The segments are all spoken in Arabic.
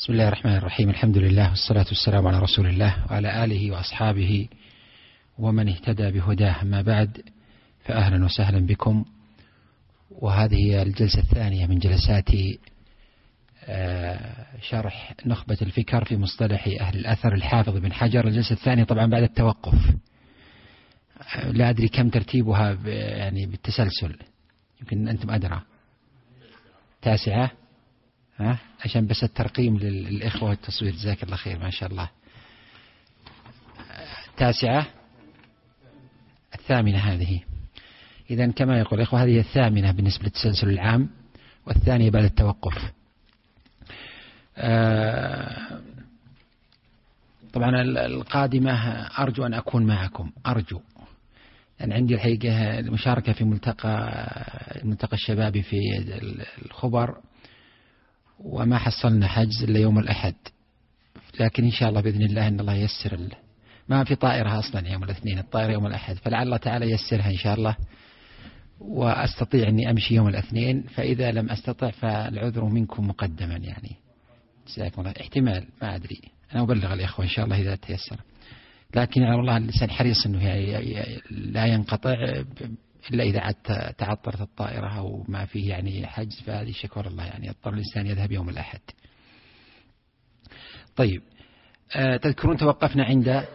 بسم الله الرحمن الرحيم. الحمد لله والصلاة والسلام على رسول الله وعلى آله وأصحابه ومن اهتدى بهداه. أما بعد، فأهلا وسهلا بكم. وهذه هي الجلسة الثانية من جلسات شرح نخبة الفكر في مصطلح أهل الأثر الحافظ بن حجر. الجلسة الثانية طبعا بعد التوقف، لا أدري كم ترتيبها يعني بالتسلسل، يمكن أنتم أدرى. 9 عشان بس الترقيم للإخوة والتصوير. جزاك الله خير، ما شاء الله. 9 8 هذه. إذن كما يقول الإخوة، هذه 8 بالنسبة للتسلسل العام، والثانية بعد التوقف. طبعا القادمة أرجو أن أكون معكم، أرجو، لأن عندي الحقيقة المشاركة في الملتقى الشبابي في الخبر، وما حصلنا حجز إلا يوم الأحد، لكن إن شاء الله بإذن الله أن الله ييسر. ما في طائرة أصلا يوم الاثنين، الطائرة يوم الأحد، فلعل الله تعالى ييسرها إن شاء الله وأستطيع أني أمشي يوم الاثنين. فإذا لم أستطع فالعذر منكم مقدما، يعني جزاكم الله. احتمال، ما أدري، أنا أبلغ الإخوة إن شاء الله إذا تيسر، لكن على الله الإنسان حريص أنه لا ينقطع إلا إذا تعطلت الطائرة أو ما فيه يعني حجز، فهذه شكر الله، يعني يضطر الإنسان يذهب يوم الأحد. طيب، تذكرون توقفنا عند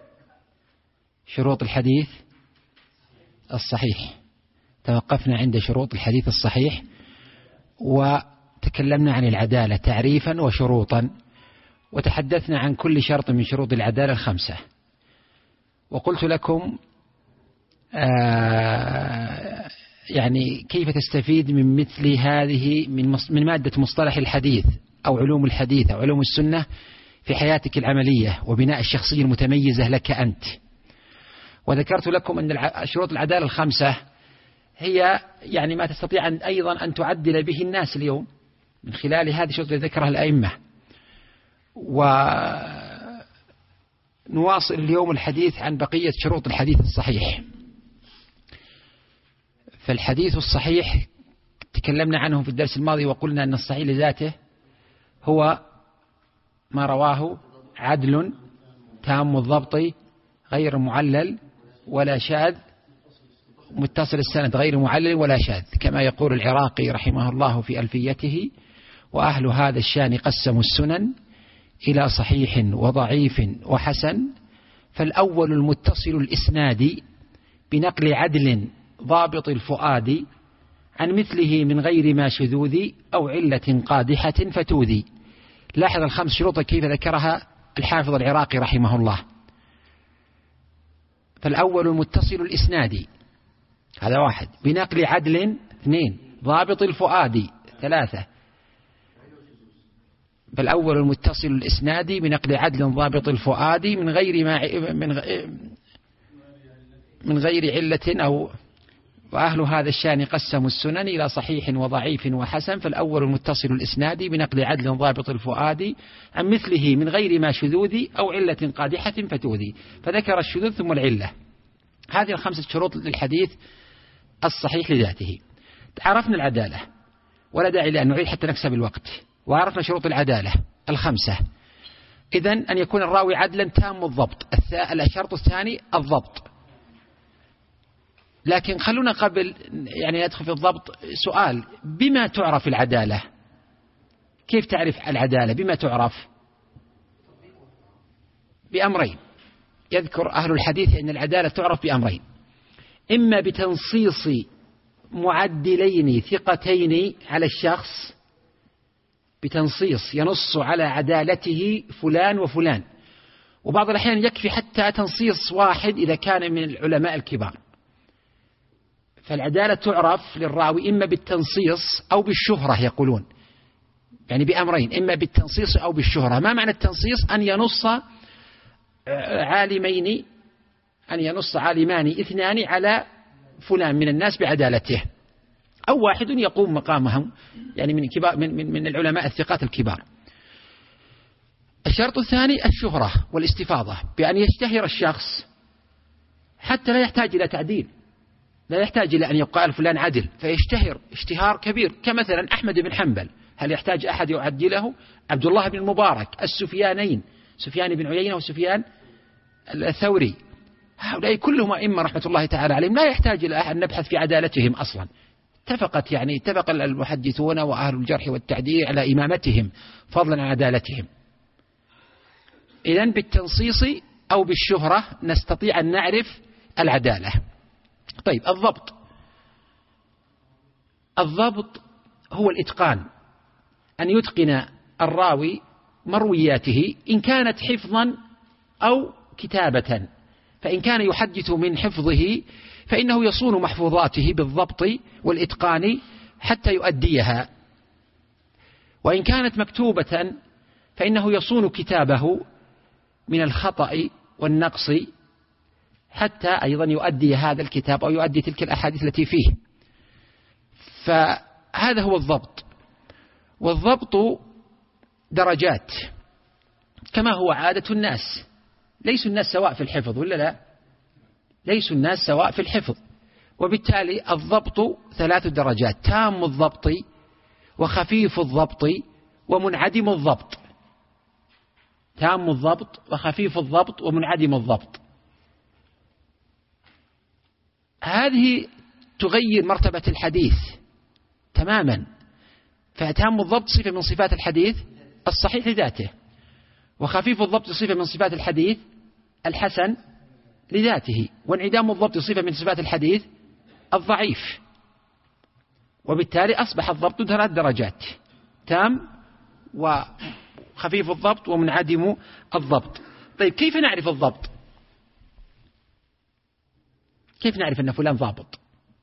شروط الحديث الصحيح. توقفنا عند شروط الحديث الصحيح، وتكلمنا عن العدالة تعريفا وشروطا، وتحدثنا عن كل شرط من شروط العدالة 5. وقلت لكم يعني كيف تستفيد من مثل هذه من مادة مصطلح الحديث أو علوم الحديث أو علوم السنة في حياتك العملية وبناء الشخصية المتميزة لك أنت. وذكرت لكم أن شروط العدالة 5 هي يعني ما تستطيع أيضا أن تعدل به الناس اليوم من خلال هذه الشروط التي ذكرها الأئمة. ونواصل اليوم الحديث عن بقية شروط الحديث الصحيح. فالحديث الصحيح تكلمنا عنه في الدرس الماضي، وقلنا أن الصحيح لذاته هو ما رواه عدل تام الضبط غير معلل ولا شاذ، متصل السند غير معلل ولا شاذ، كما يقول العراقي رحمه الله في ألفيته: وأهل هذا الشان قسموا السنن إلى صحيح وضعيف وحسن، فالأول المتصل الإسناد بنقل عدل ضابط الفؤاد عن مثله من غير ما شذوذ أو علة قادحة فتوذي. لاحظ ال5 شروط كيف ذكرها الحافظ العراقي رحمه الله. فالأول المتصل الإسناد، هذا 1، بنقل عدل 2، ضابط الفؤاد 3. فالأول المتصل الإسناد بنقل عدل ضابط الفؤاد من غير علة أو وأهل هذا الشان قسموا السنن إلى صحيح وضعيف وحسن، فالأول المتصل الإسناد بنقل عدل ضابط الفؤاد عن مثله من غير ما شذوذ أو علة قادحة فتوذي. فذكر الشذوذ ثم العلة. هذه ال5 شروط للحديث الصحيح لذاته. عرفنا العدالة، ولا داعي لأن نعيد حتى نكسب الوقت. وعرفنا شروط العدالة ال5. إذن أن يكون الراوي عدلا تام الضبط. الشرط الثاني الضبط. لكن خلونا قبل يعني ندخل في الضبط سؤال: بما تعرف العدالة؟ كيف تعرف العدالة؟ بما تعرف؟ بأمرين. يذكر أهل الحديث أن العدالة تعرف بأمرين: إما بتنصيص معدلين ثقتين على الشخص، بتنصيص ينص على عدالته فلان وفلان، وبعض الأحيان يكفي حتى تنصيص واحد إذا كان من العلماء الكبار. فالعدالة تعرف للراوي إما بالتنصيص أو بالشهرة، يقولون يعني بأمرين: إما بالتنصيص أو بالشهرة. ما معنى التنصيص؟ أن ينص عالمان 2 على فلان من الناس بعدالته، أو واحد يقوم مقامهم يعني من كبار من العلماء الثقات الكبار. الشرط الثاني الشهرة والاستفاضة، بأن يشتهر الشخص حتى لا يحتاج إلى تعديل، لا يحتاج إلى أن يقال فلان عدل، فيشتهر اشتهار كبير، كمثلا أحمد بن حنبل هل يحتاج أحد يعدله؟ عبد الله بن المبارك، السفيانين، سفيان بن عيينة وسفيان الثوري، هؤلاء كلهم أئمة رحمة الله تعالى عليهم، لا يحتاج إلى أن نبحث في عدالتهم أصلا. اتفق المحدثون وأهل الجرح والتعديل على إمامتهم فضلا عن عدالتهم. إذن بالتنصيص أو بالشهرة نستطيع أن نعرف العدالة. طيب الضبط هو الإتقان، أن يتقن الراوي مروياته إن كانت حفظا أو كتابة. فإن كان يحدث من حفظه فإنه يصون محفوظاته بالضبط والإتقان حتى يؤديها، وإن كانت مكتوبة فإنه يصون كتابه من الخطأ والنقص حتى أيضا يؤدي هذا الكتاب أو يؤدي تلك الأحاديث التي فيه. فهذا هو الضبط. والضبط درجات كما هو عادة الناس، ليسوا الناس سواء في الحفظ ولا لا؟ ليسوا الناس سواء في الحفظ، وبالتالي الضبط 3 درجات: تام الضبط وخفيف الضبط ومنعدم الضبط. تام الضبط وخفيف الضبط ومنعدم الضبط. هذه تغير مرتبة الحديث تماما. فتام الضبط صفة من صفات الحديث الصحيح لذاته، وخفيف الضبط صفة من صفات الحديث الحسن لذاته، وانعدام الضبط صفة من صفات الحديث الضعيف. وبالتالي أصبح الضبط 3 درجات: تام وخفيف الضبط ومنعدم الضبط. طيب كيف نعرف الضبط؟ كيف نعرف أن فلان ضابط؟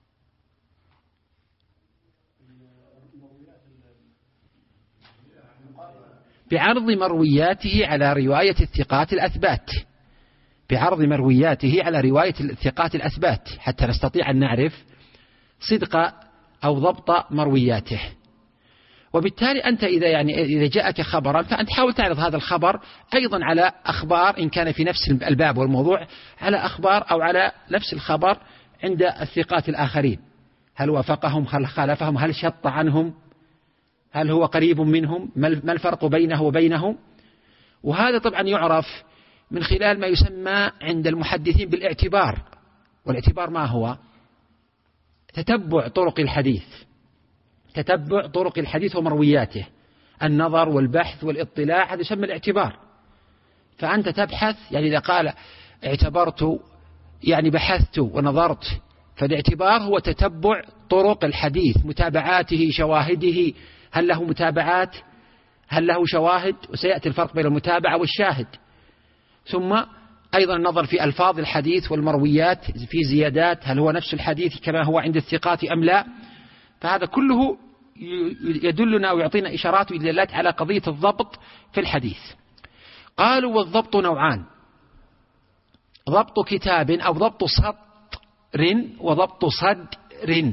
بعرض مروياته على رواية الثقات الأثبات، بعرض مروياته على رواية الثقات الأثبات حتى نستطيع أن نعرف صدق أو ضبط مروياته. وبالتالي أنت إذا جاءك خبرا فأنت حاول تعرض هذا الخبر أيضا على أخبار إن كان في نفس الباب والموضوع، على أخبار أو على نفس الخبر عند الثقات الآخرين، هل وافقهم، هل خالفهم، هل شط عنهم، هل هو قريب منهم، ما الفرق بينه وبينهم. وهذا طبعا يعرف من خلال ما يسمى عند المحدثين بالاعتبار. والاعتبار ما هو؟ تتبع طرق الحديث، تتبع طرق الحديث ومروياته، النظر والبحث والاطلاع، هذا يسمى الاعتبار. فأنت تبحث، إذا قال اعتبرت بحثت ونظرت، فالاعتبار هو تتبع طرق الحديث، متابعاته، شواهده، هل له متابعات، هل له شواهد، وسيأتي الفرق بين المتابعة والشاهد. ثم أيضا النظر في ألفاظ الحديث والمرويات، في زيادات، هل هو نفس الحديث كما هو عند الثقات أم لا. فهذا كله يدلنا ويعطينا إشارات ودلالات على قضية الضبط في الحديث. قالوا والضبط نوعان: ضبط كتاب أو ضبط سطر وضبط صدر.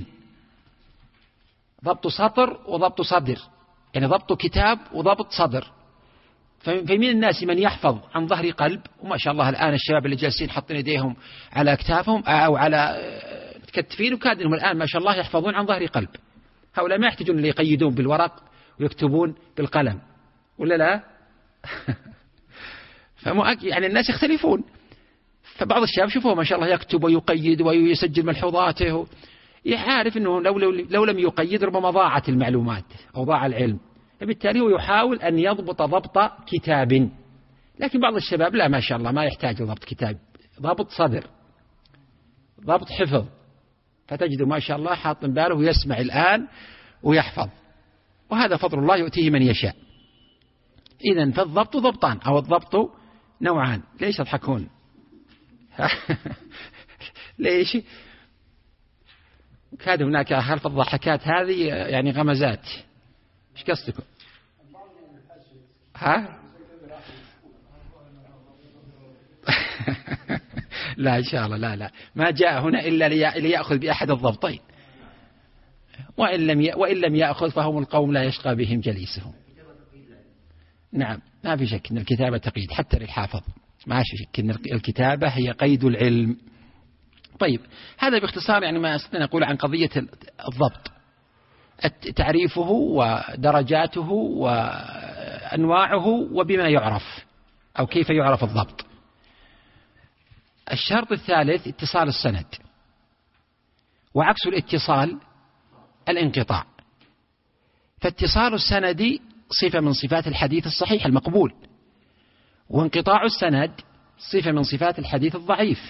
ضبط سطر وضبط صدر، ضبط كتاب وضبط صدر. فمن الناس من يحفظ عن ظهر قلب، وما شاء الله الآن الشباب اللي جالسين حاطين يديهم على أكتافهم أو على كتفين وكادنهم الآن ما شاء الله يحفظون عن ظهر قلب. هؤلاء ما يحتاجون اللي يقيدون بالورق ويكتبون بالقلم ولا لا؟ الناس يختلفون. فبعض الشباب شوفوا ما شاء الله يكتب ويقيد ويسجل ملحوظاته، يعرف أنه لو لم يقيد ربما ضاعت المعلومات أو ضاع العلم، فبالتالي هو يحاول أن يضبط ضبط كتاب. لكن بعض الشباب لا ما شاء الله ما يحتاج ضبط كتاب، ضبط صدر، ضبط حفظ، فتجد ما شاء الله حاط باله ويسمع الآن ويحفظ، وهذا فضل الله يؤتيه من يشاء. إذن فالضبط ضبطان أو الضبط نوعان. ليش تضحكون؟ ليش؟ كاد هناك خلف الضحكات هذه غمزات. ايش قصدكم؟ لا إن شاء الله لا ما جاء هنا إلا ليأخذ بأحد الضبطين، وإن لم يأخذ فهم القوم لا يشقى بهم جليسهم. نعم ما في شك أن الكتابة تقييد حتى للحافظ، ما في شك أن الكتابة هي قيد العلم. طيب هذا باختصار ما أستطيع أقول عن قضية الضبط. تعريفه ودرجاته وأنواعه وبما يعرف أو كيف يعرف الضبط. الشرط الثالث اتصال السند، وعكس الاتصال الانقطاع. فاتصال السند صفة من صفات الحديث الصحيح المقبول، وانقطاع السند صفة من صفات الحديث الضعيف.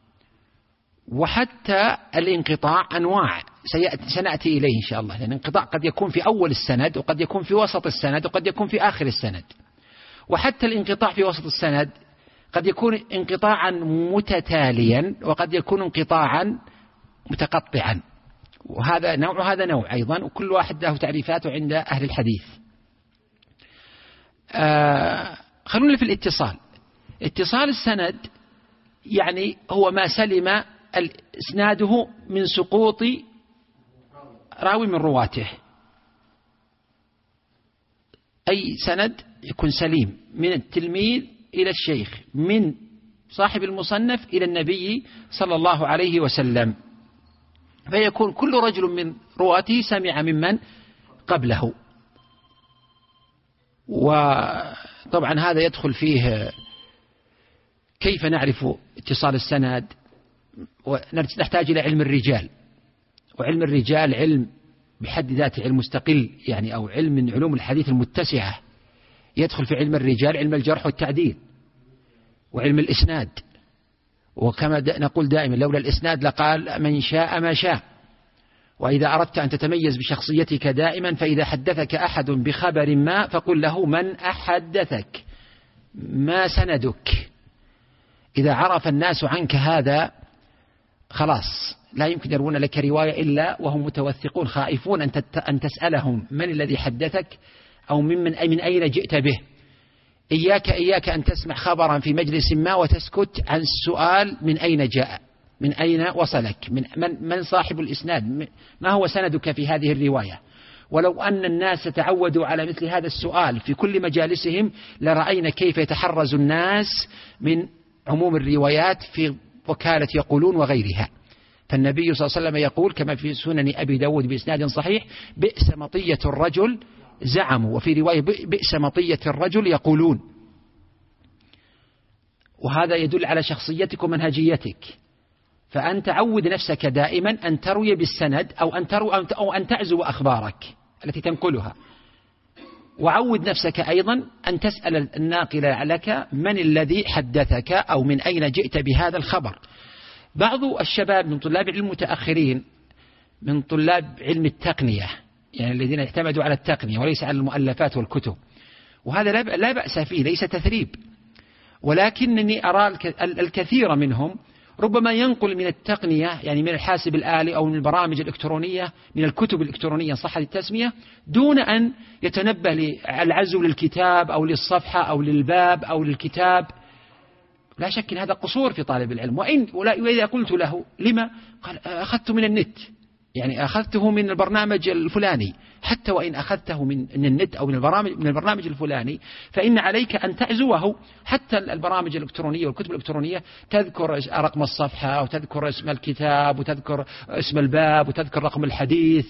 وحتى الانقطاع أنواع سنأتي إليه إن شاء الله، لأن الانقطاع قد يكون في أول السند، وقد يكون في وسط السند، وقد يكون في آخر السند. وحتى الانقطاع في وسط السند قد يكون انقطاعا متتاليا، وقد يكون انقطاعا متقطعا، وهذا نوع هذا نوع أيضا، وكل واحد له تعريفاته عند أهل الحديث. خلونا في الاتصال. اتصال السند يعني هو ما سلم إسناده من سقوط راوي من رواته. أي سند يكون سليم من التلميذ إلى الشيخ، من صاحب المصنف إلى النبي صلى الله عليه وسلم، فيكون كل رجل من رواته سمع ممن قبله. وطبعا هذا يدخل فيه كيف نعرف اتصال السند، ونحتاج إلى علم الرجال. وعلم الرجال علم بحد ذاته علم مستقل، يعني أو علم من علوم الحديث المتسعة. يدخل في علم الرجال علم الجرح والتعديل، وعلم الإسناد. وكما نقول دائما لولا الإسناد لقال من شاء ما شاء. وإذا أردت أن تتميز بشخصيتك دائما، فإذا حدثك أحد بخبر ما فقل له من أحدثك، ما سندك. إذا عرف الناس عنك هذا خلاص لا يمكن يروون لك رواية إلا وهم متوثقون خائفون أن تسألهم من الذي حدثك، أو من أين جئت به. إياك أن تسمع خبرا في مجلس ما وتسكت عن السؤال من أين جاء، من أين وصلك، من صاحب الإسناد، ما هو سندك في هذه الرواية. ولو أن الناس تعودوا على مثل هذا السؤال في كل مجالسهم لرأينا كيف يتحرز الناس من عموم الروايات في وكالة يقولون وغيرها. فالنبي صلى الله عليه وسلم يقول كما في سنن أبي داود بإسناد صحيح: بئس مطية الرجل زعموا، وفي رواية بئس مطية الرجل يقولون. وهذا يدل على شخصيتك ومنهجيتك. فأنت عود نفسك دائما أن تروي بالسند، أو أن تعزو أخبارك التي تنقلها. وعود نفسك أيضا أن تسأل الناقل لك من الذي حدثك، أو من أين جئت بهذا الخبر. بعض الشباب من طلاب العلم المتأخرين، من طلاب علم التقنية، يعني الذين اعتمدوا على التقنية وليس على المؤلفات والكتب، وهذا لا بأس فيه، ليس تثريب، ولكنني أرى الكثير منهم ربما ينقل من التقنية، يعني من الحاسب الآلي أو من البرامج الإلكترونية، من الكتب الإلكترونية صح التسمية، دون أن يتنبه للعزو للكتاب أو للصفحة أو للباب أو للكتاب. لا شك أن هذا قصور في طالب العلم. وإذا قلت له لما؟ قال أخذت من النت، يعني أخذته من البرنامج الفلاني. حتى وإن أخذته من النت أو من البرنامج الفلاني، فإن عليك أن تعزوه. حتى البرامج الإلكترونية والكتب الإلكترونية تذكر رقم الصفحة، وتذكر اسم الكتاب، وتذكر اسم الباب، وتذكر رقم الحديث.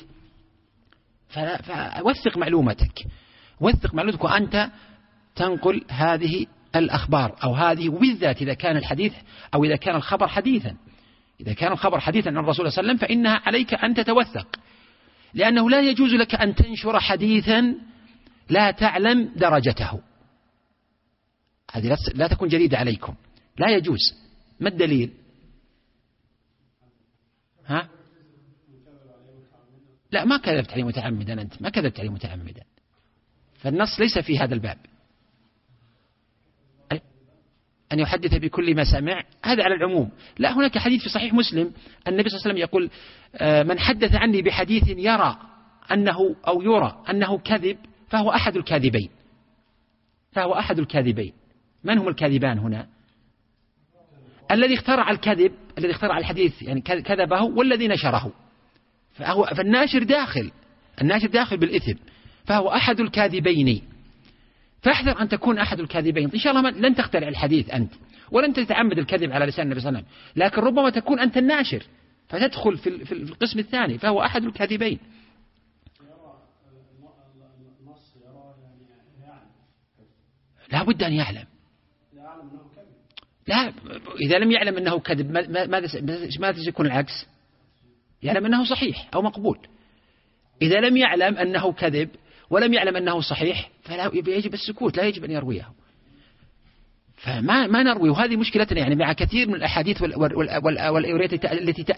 فوثق معلومتك، وأنت تنقل هذه الأخبار أو هذه، وبالذات إذا كان الحديث أو إذا كان الخبر حديثا. إذا كان الخبر حديثا عن الرسول صلى الله عليه وسلم فإنها عليك أن تتوثق، لأنه لا يجوز لك أن تنشر حديثا لا تعلم درجته. هذه لا تكون جديدة عليكم، لا يجوز. ما الدليل؟ ها؟ لا، ما كذبت عليه متعمدا، أنت ما كذبت عليه متعمدا، فالنص ليس في هذا الباب أن يحدث بكل ما سمع، هذا على العموم. لا، هناك حديث في صحيح مسلم النبي صلى الله عليه وسلم يقول: من حدث عني بحديث يرى أنه كذب فهو أحد الكاذبين. من هم الكاذبان هنا؟ الذي اخترع الكذب، الذي اخترع الحديث يعني كذبه، والذي نشره. فالناشر داخل بالإثم، فهو أحد الكاذبين. فاحذر أن تكون أحد الكاذبين. إن شاء الله لن تخترع الحديث أنت، ولن تتعمد الكذب على لسان النبي صلى الله عليه وسلم، لكن ربما تكون أنت الناشر فتدخل في القسم الثاني، فهو أحد الكاذبين. لا بد أن يعلم. لا، إذا لم يعلم أنه كذب ماذا يكون العكس؟ يعلم أنه صحيح أو مقبول. إذا لم يعلم أنه كذب ولم يعلم أنه صحيح فلا يجب السكوت، لا يجب أن يرويه. فما نروي، وهذه مشكلتنا يعني مع كثير من الأحاديث والأوريات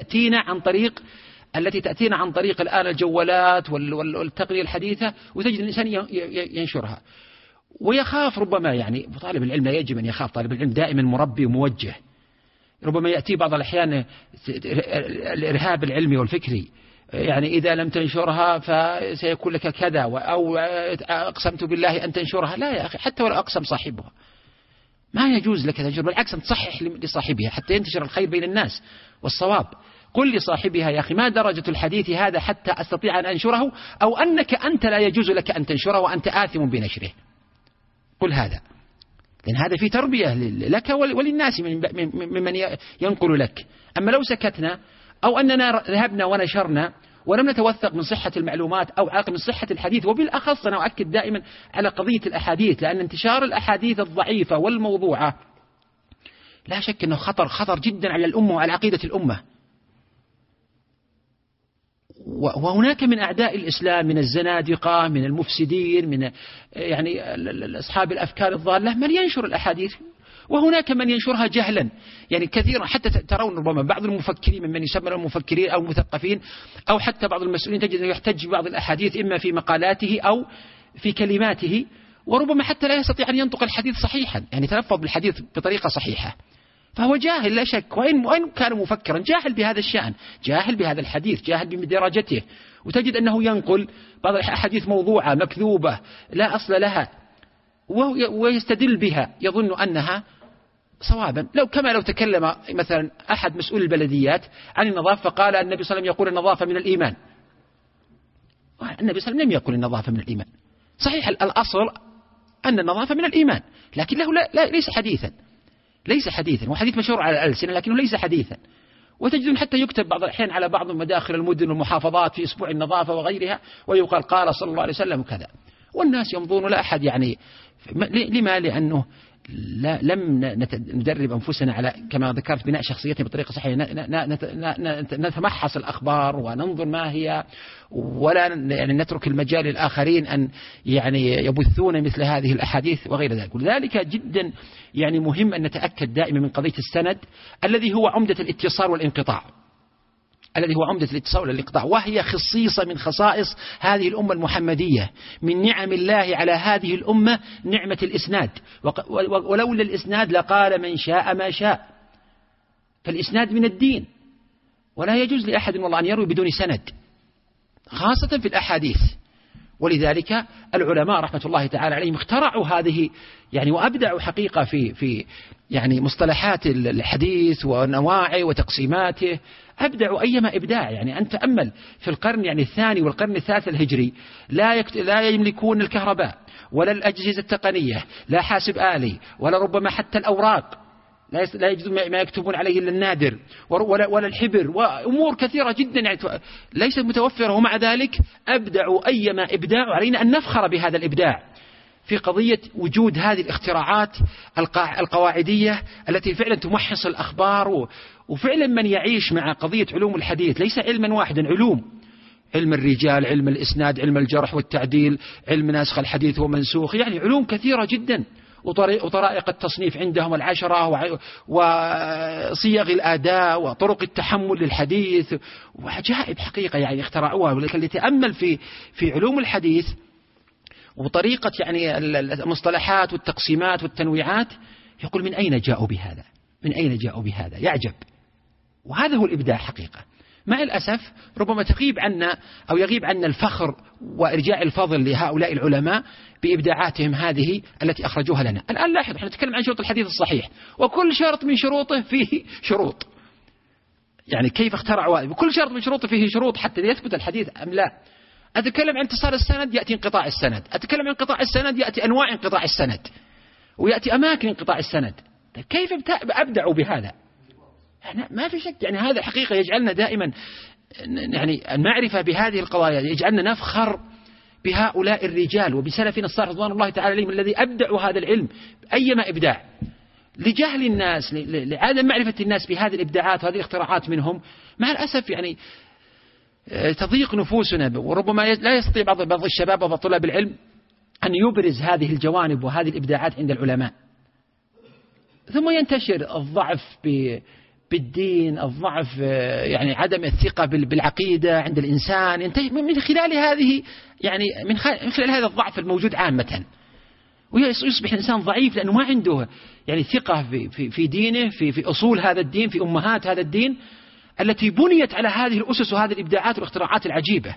التي تأتينا عن طريق الآن الجوالات والتقنية الحديثة، وتجد الإنسان ينشرها ويخاف ربما. يعني طالب العلم لا يجب أن يخاف، طالب العلم دائما مربي وموجه. ربما يأتي بعض الأحيان الإرهاب العلمي والفكري، يعني إذا لم تنشرها فسيكون لك كذا، أو أقسمت بالله أن تنشرها. لا يا أخي، حتى ولو أقسم صاحبها ما يجوز لك تنشر، بالعكس أن تصحح لصاحبها حتى ينتشر الخير بين الناس والصواب. قل لصاحبها يا أخي ما درجة الحديث هذا حتى أستطيع أن أنشره، أو أنك أنت لا يجوز لك أن تنشره وأنت آثم بنشره. قل هذا، لأن هذا في تربية لك وللناس ممن ينقل لك. أما لو سكتنا أو أننا ذهبنا ونشرنا ولم نتوثق من صحة المعلومات أو عاقل من صحة الحديث، وبالأخص أنا أؤكد دائما على قضية الأحاديث، لأن انتشار الأحاديث الضعيفة والموضوعة لا شك أنه خطر جدا على الأمة وعلى عقيدة الأمة. وهناك من أعداء الإسلام من الزنادقة، من المفسدين، من يعني أصحاب الأفكار الضالة من ينشر الأحاديث، وهناك من ينشرها جهلا. يعني كثيرا حتى ترون ربما بعض المفكرين ممن يسمى المفكرين أو المثقفين أو حتى بعض المسؤولين تجد أنه يحتج ببعض الأحاديث إما في مقالاته أو في كلماته، وربما حتى لا يستطيع أن ينطق الحديث صحيحا، يعني تلفظ بالحديث بطريقة صحيحة. فهو جاهل لا شك، وإن كان مفكرا جاهل بهذا الشأن، جاهل بهذا الحديث، جاهل بدرجته. وتجد أنه ينقل بعض الأحاديث موضوعة مكذوبة لا أصل لها ويستدل بها يظن أنها صوابا. لو تكلم مثلا أحد مسؤول البلديات عن النظافة فقال النبي صلى الله عليه وسلم يقول النظافة من الإيمان، النبي صلى الله عليه وسلم لم يقل النظافة من الإيمان. صحيح الأصل أن النظافة من الإيمان، لكنه ليس حديثا، وحديث مشهور على الألسنة لكنه ليس حديثا. وتجدون حتى يكتب بعض الأحيان على بعض مداخل المدن والمحافظات في أسبوع النظافة وغيرها، ويقال قال صلى الله عليه وسلم وكذا، والناس يمضون لا أحد يعني. لما؟ لأنه لم ندرب أنفسنا على كما ذكرت بناء شخصيتنا بطريقة صحيحة، نتمحص الأخبار وننظر ما هي، ولا يعني نترك المجال للآخرين أن يعني يبثون مثل هذه الأحاديث وغير ذلك. ولذلك جدا يعني مهم أن نتأكد دائما من قضية السند الذي هو عمدة الاتصال والانقطاع، وهي خصيصة من خصائص هذه الأمة المحمدية. من نعم الله على هذه الأمة نعمة الإسناد، ولولا الإسناد لقال من شاء ما شاء. فالإسناد من الدين، ولا يجوز لأحد والله أن يروي بدون سند، خاصة في الأحاديث. ولذلك العلماء رحمة الله تعالى عليهم اخترعوا هذه يعني وأبدعوا حقيقة في يعني مصطلحات الحديث ونواعي وتقسيماته، أبدعوا أيما إبداع. يعني أن تأمل في القرن يعني الثاني والقرن الثالث الهجري لا يملكون الكهرباء ولا الأجهزة التقنية، لا حاسب آلي، ولا ربما حتى الأوراق لا يجدون ما يكتبون عليه إلا النادر، ولا الحبر، وأمور كثيرة جدا يعني ليست متوفرة. ومع ذلك أبدعوا أيما إبداع، علينا أن نفخر بهذا الإبداع في قضية وجود هذه الاختراعات القواعدية التي فعلا تمحص الأخبار. وفعلا من يعيش مع قضية علوم الحديث ليس علما واحدا، علم الرجال، علم الإسناد، علم الجرح والتعديل، علم ناسخ الحديث ومنسوخ، يعني علوم كثيرة جدا، وطرائق التصنيف عندهم 10، وصيغ الآداء وطرق التحمل للحديث، وعجائب حقيقة يعني اخترعوها. ولكن لتأمل في علوم الحديث وطريقة يعني المصطلحات والتقسيمات والتنويعات، يقول من أين جاءوا بهذا؟ يعجب. وهذا هو الإبداع حقيقة. مع الأسف ربما يغيب عنا الفخر وإرجاع الفضل لهؤلاء العلماء بإبداعاتهم هذه التي أخرجوها لنا. الآن لاحظ، نحن نتكلم عن شروط الحديث الصحيح، وكل شرط من شروطه فيه شروط. يعني كيف اخترعوا؟ وكل شرط من شروطه فيه شروط حتى يثبت الحديث أم لا. أتكلم عن اتصال السند، يأتي انقطاع السند. أتكلم عن انقطاع السند، يأتي أنواع انقطاع السند، ويأتي أماكن انقطاع السند. كيف أبدعوا بهذا؟ ما في شك يعني هذا حقيقة يجعلنا دائما يعني المعرفة بهذه القضايا يجعلنا نفخر بهؤلاء الرجال وبسلفنا الصالح رضوان الله تعالى عليهم الذي أبدعوا هذا العلم أيما إبداع، لجهل الناس، لعدم معرفة الناس بهذه الإبداعات وهذه الاختراعات منهم. مع الأسف يعني تضيق نفوسنا، وربما لا يستطيع بعض الشباب وبعض طلاب العلم أن يبرز هذه الجوانب وهذه الإبداعات عند العلماء. ثم ينتشر الضعف بالدين، الضعف يعني عدم الثقة بالعقيدة عند الإنسان من خلال هذه، يعني من خلال هذا الضعف الموجود عامة، ويصبح الإنسان ضعيف لأنه ما عنده يعني ثقة في دينه، في أصول هذا الدين، في أمهات هذا الدين التي بنيت على هذه الأسس وهذه الإبداعات والاختراعات العجيبة.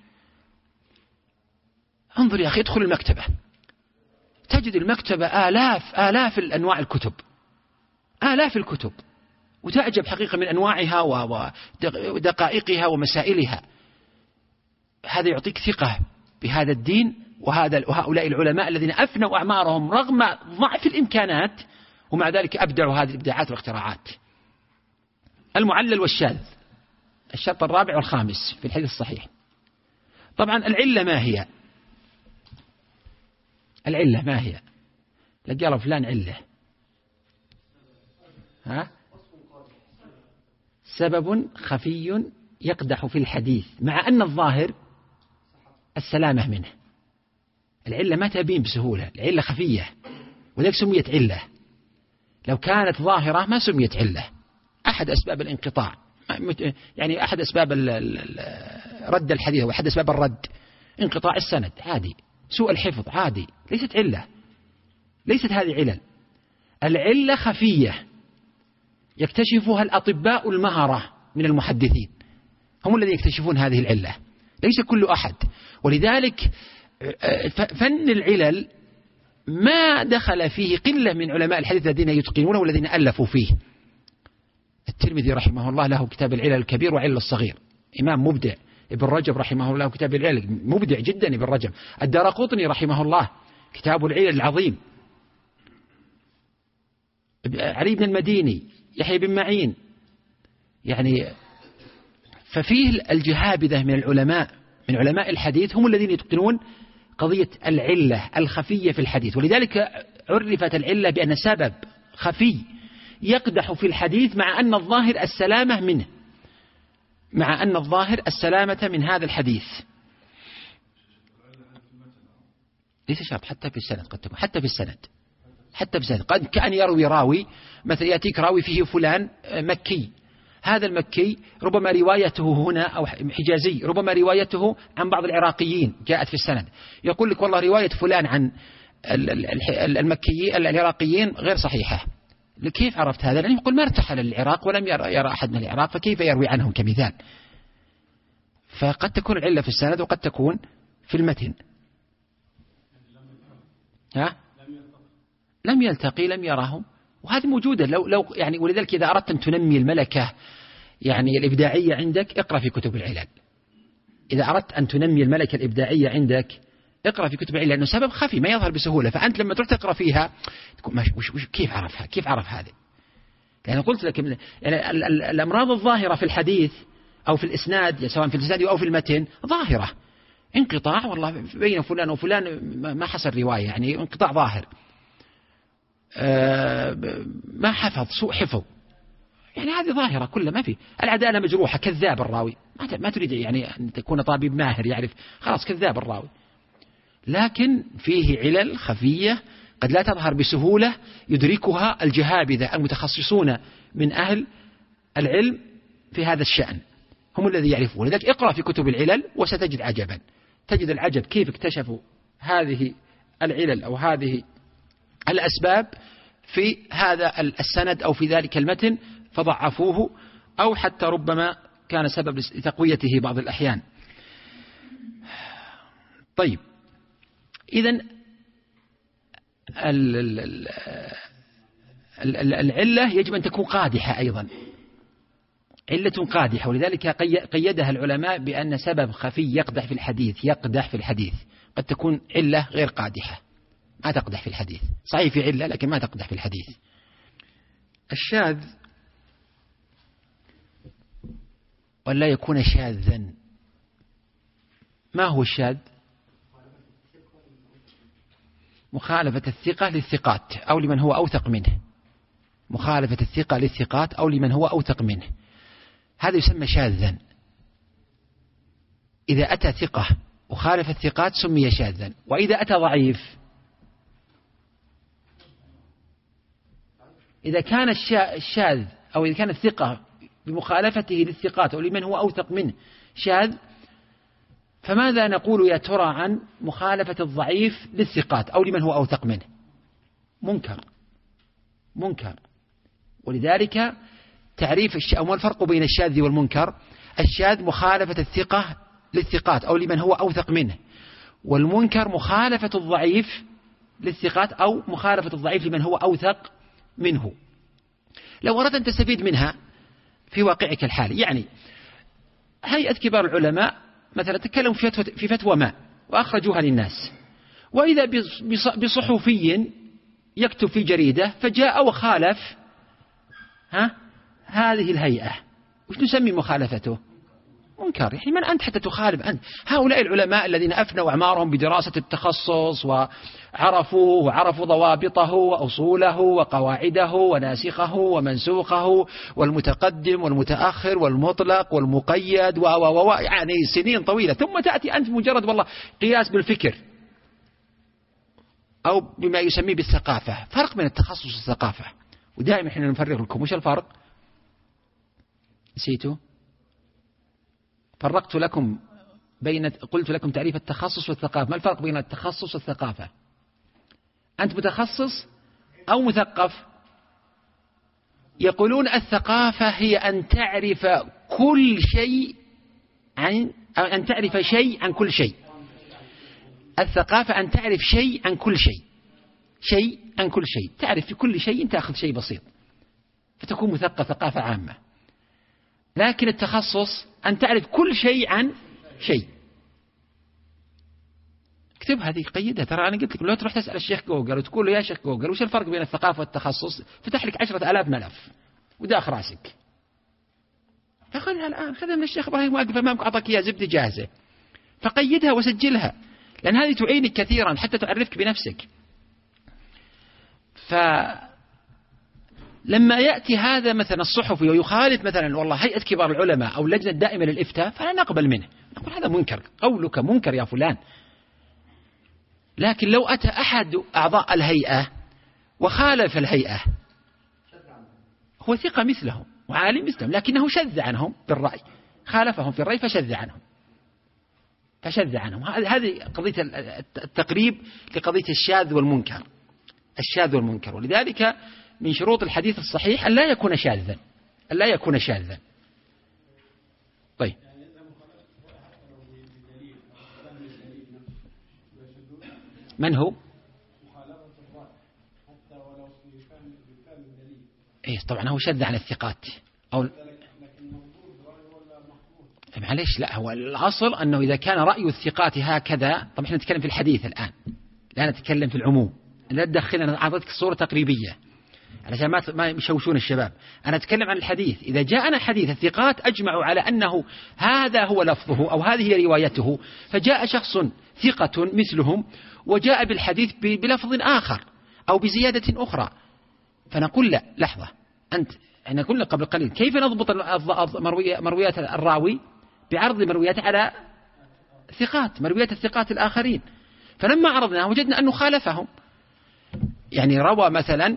انظر يا أخي، ادخل المكتبة تجد المكتبة آلاف الأنواع الكتب، آلاف الكتب، وتعجب حقيقة من أنواعها ودقائقها ومسائلها. هذا يعطيك ثقة بهذا الدين وهؤلاء العلماء الذين أفنوا أعمارهم رغم ضعف الإمكانات، ومع ذلك أبدعوا هذه الإبداعات والاختراعات. المعلل والشاذ، الشرط الرابع والخامس في الحديث الصحيح. طبعا العلة ما هي؟ العلة ما هي؟ لقال فلان علة، سبب خفي يقدح في الحديث مع أن الظاهر السلامة منه. العلة ما تبين بسهولة، العلة خفية، ولذلك سميت علة. لو كانت ظاهرة ما سميت علة. أحد أسباب الانقطاع، يعني أحد أسباب رد الحديث وأحد أسباب الرد انقطاع السند، عادي. سوء الحفظ عادي، ليست علة، ليست هذه علل. العلة خفية يكتشفها الأطباء المهرة من المحدثين، هم الذين يكتشفون هذه العلة، ليس كل أحد. ولذلك فن العلل ما دخل فيه قلة من علماء الحديث الذين يتقنونه والذين ألفوا فيه. الترمذي رحمه الله له كتاب العلل الكبير وعلل الصغير، إمام مبدع. ابن رجب رحمه الله كتاب العلل مبدع جدا ابن رجب. الدارقطني رحمه الله كتاب العلل العظيم. علي بن المديني، يحيى بن معين، يعني ففيه الجهابذة من العلماء، من علماء الحديث، هم الذين يتقنون قضية العلة الخفية في الحديث. ولذلك عرفت العلة بأن سبب خفي يقدح في الحديث مع أن الظاهر السلامة منه، مع أن الظاهر السلامة من هذا الحديث. ليس شرط، حتى في السند قد تكون، حتى في السند، حتى في السند قد كأن يروي راوي، مثلا يأتيك راوي فيه فلان مكي، هذا المكي ربما روايته هنا أو حجازي، ربما روايته عن بعض العراقيين جاءت في السند، يقول لك والله رواية فلان عن المكي العراقيين غير صحيحة. كيف عرفت هذا؟ لأنه يقول ما ارتحل للعراق ولم يرى أحد من العراق، فكيف يروي عنهم كمثال؟ فقد تكون العلة في السند وقد تكون في المتن. لم يلتقي، لم يراهم، وهذه موجودة. لو يعني ولذلك إذا أردت أن تنمي الملكة يعني الإبداعية عندك، اقرأ في كتب العلل. إذا أردت أن تنمي الملكة الإبداعية عندك، اقرأ في كتب العلل، لأنه سبب خفي ما يظهر بسهولة. فأنت لما تروح تقرأ فيها تقول كيف عرفها؟ كيف عرف هذا؟ لأن قلت لك يعني الأمراض الظاهرة في الحديث أو في الإسناد، سواء في الإسناد أو في المتن، ظاهرة. انقطاع والله بين فلان وفلان ما حصل رواية، يعني انقطاع ظاهر، ما حفظ، سوء حفظ، يعني هذه ظاهرة كلها ما في. العدالة مجروحة، كذاب الراوي، ما تريد يعني أن تكون طبيب ماهر يعرف، خلاص كذاب الراوي. لكن فيه علل خفية قد لا تظهر بسهولة، يدركها الجهابذة المتخصصون من أهل العلم في هذا الشأن، هم الذي يعرفون. لذلك اقرأ في كتب العلل وستجد عجبا، تجد العجب كيف اكتشفوا هذه العلل أو هذه الأسباب في هذا السند أو في ذلك المتن فضعفوه، أو حتى ربما كان سبب لتقويته بعض الأحيان. طيب، إذن العلة يجب أن تكون قادحة أيضا، علة قادحة. ولذلك قيدها العلماء بأن سبب خفي يقدح في الحديث، يقدح في الحديث. قد تكون علة غير قادحة، ما تقدح في الحديث، صحيح في علة لكن ما تقدح في الحديث. الشاذ ولا يكون شاذا. ما هو الشاذ؟ مخالفة الثقة للثقات أو لمن هو أوثق منه، مخالفة الثقة للثقات أو لمن هو أوثق منه، هذا يسمى شاذا. إذا أتى ثقة وخالف الثقات سمي شاذا. وإذا أتى ضعيف، إذا كان الشاذ أو إذا كان الثقة بمخالفته للثقات أو لمن هو أوثق منه شاذ، فماذا نقول يا ترى عن مخالفة الضعيف للثقات أو لمن هو أوثق منه؟ منكر. ولذلك تعريف أو ما الفرق بين الشاذ والمنكر؟ الشاذ مخالفة الثقة للثقات أو لمن هو أوثق منه، والمنكر مخالفة الضعيف للثقات أو مخالفة الضعيف لمن هو أوثق منه. لو أردت أن تستفيد منها في واقعك الحالي، يعني هيئة كبار العلماء مثلا تكلموا في فتوى ما وأخرجوها للناس، وإذا بصحفي يكتب في جريدة فجاء وخالف هذه الهيئة، وش نسمي مخالفته؟ منكر. يعني من أنت حتى تخالف أنت؟ هؤلاء العلماء الذين أفنوا أعمارهم بدراسة التخصص وعرفوا ضوابطه وأصوله وقواعده وناسخه ومنسوخه والمتقدم والمتأخر والمطلق والمقيد يعني سنين طويلة، ثم تأتي أنت مجرد والله قياس بالفكر أو بما يسميه بالثقافة. فرق بين التخصص والثقافة، ودائما احنا نفرق لكم وش الفرق؟ نسيتوا؟ فرقت لكم قلت لكم تعريف التخصص والثقافة. ما الفرق بين التخصص والثقافة؟ أنت متخصص أو مثقف؟ يقولون الثقافة هي أن تعرف كل شيء أن تعرف شيء عن كل شيء. الثقافة أن تعرف شيء عن كل شيء عن كل شيء، تعرف في كل شيء تأخذ شيء بسيط فتكون مثقف ثقافة عامة. لكن التخصص أن تعرف كل شيء عن شيء. اكتب هذه، قيدها. ترى أنا قلت لك لو تروح تسأل الشيخ جوجل وتقول له يا شيخ جوجل وش الفرق بين الثقافة والتخصص، فتح لك 10,000 ملف وداخ راسك. فخذها الآن، خذها من الشيخ إبراهيم واقف أمامك أعطاك إياها زبدة جاهزة، فقيدها وسجلها، لأن هذه تعينك كثيرا حتى تعرفك بنفسك. لما يأتي هذا مثلا الصحفي ويخالف مثلا والله هيئة كبار العلماء أو اللجنة الدائمة للإفتاء، فلا نقبل منه، نقول هذا منكر، قولك منكر يا فلان. لكن لو أتى أحد أعضاء الهيئة وخالف الهيئة، هو ثقة مثلهم وعالم مثلهم، لكنه شذ عنهم بالرأي، خالفهم في الرأي فشذ عنهم. هذه قضية التقريب لقضية الشاذ والمنكر. ولذلك من شروط الحديث الصحيح أن لا يكون شاذا. طيب، من هو؟ إيه طبعا هو شذ عن الثقات أو معليش، لا هو الأصل أنه إذا كان رأي الثقات هكذا. طبعا احنا نتكلم في الحديث الآن، لا نتكلم في العموم، لا تدخلنا. أعطيتك صورة تقريبية علشان ما يشوشون الشباب. أنا أتكلم عن الحديث. إذا جاءنا حديث الثقات أجمعوا على أنه هذا هو لفظه أو هذه هي روايته، فجاء شخص ثقة مثلهم وجاء بالحديث بلفظ آخر أو بزيادة أخرى، فنقول لا، لحظة، احنا قلنا قبل قليل كيف نضبط مرويات الراوي؟ بعرض مرويات على مرويات الثقات الآخرين. فلما عرضنا وجدنا أنه خالفهم. يعني روى مثلا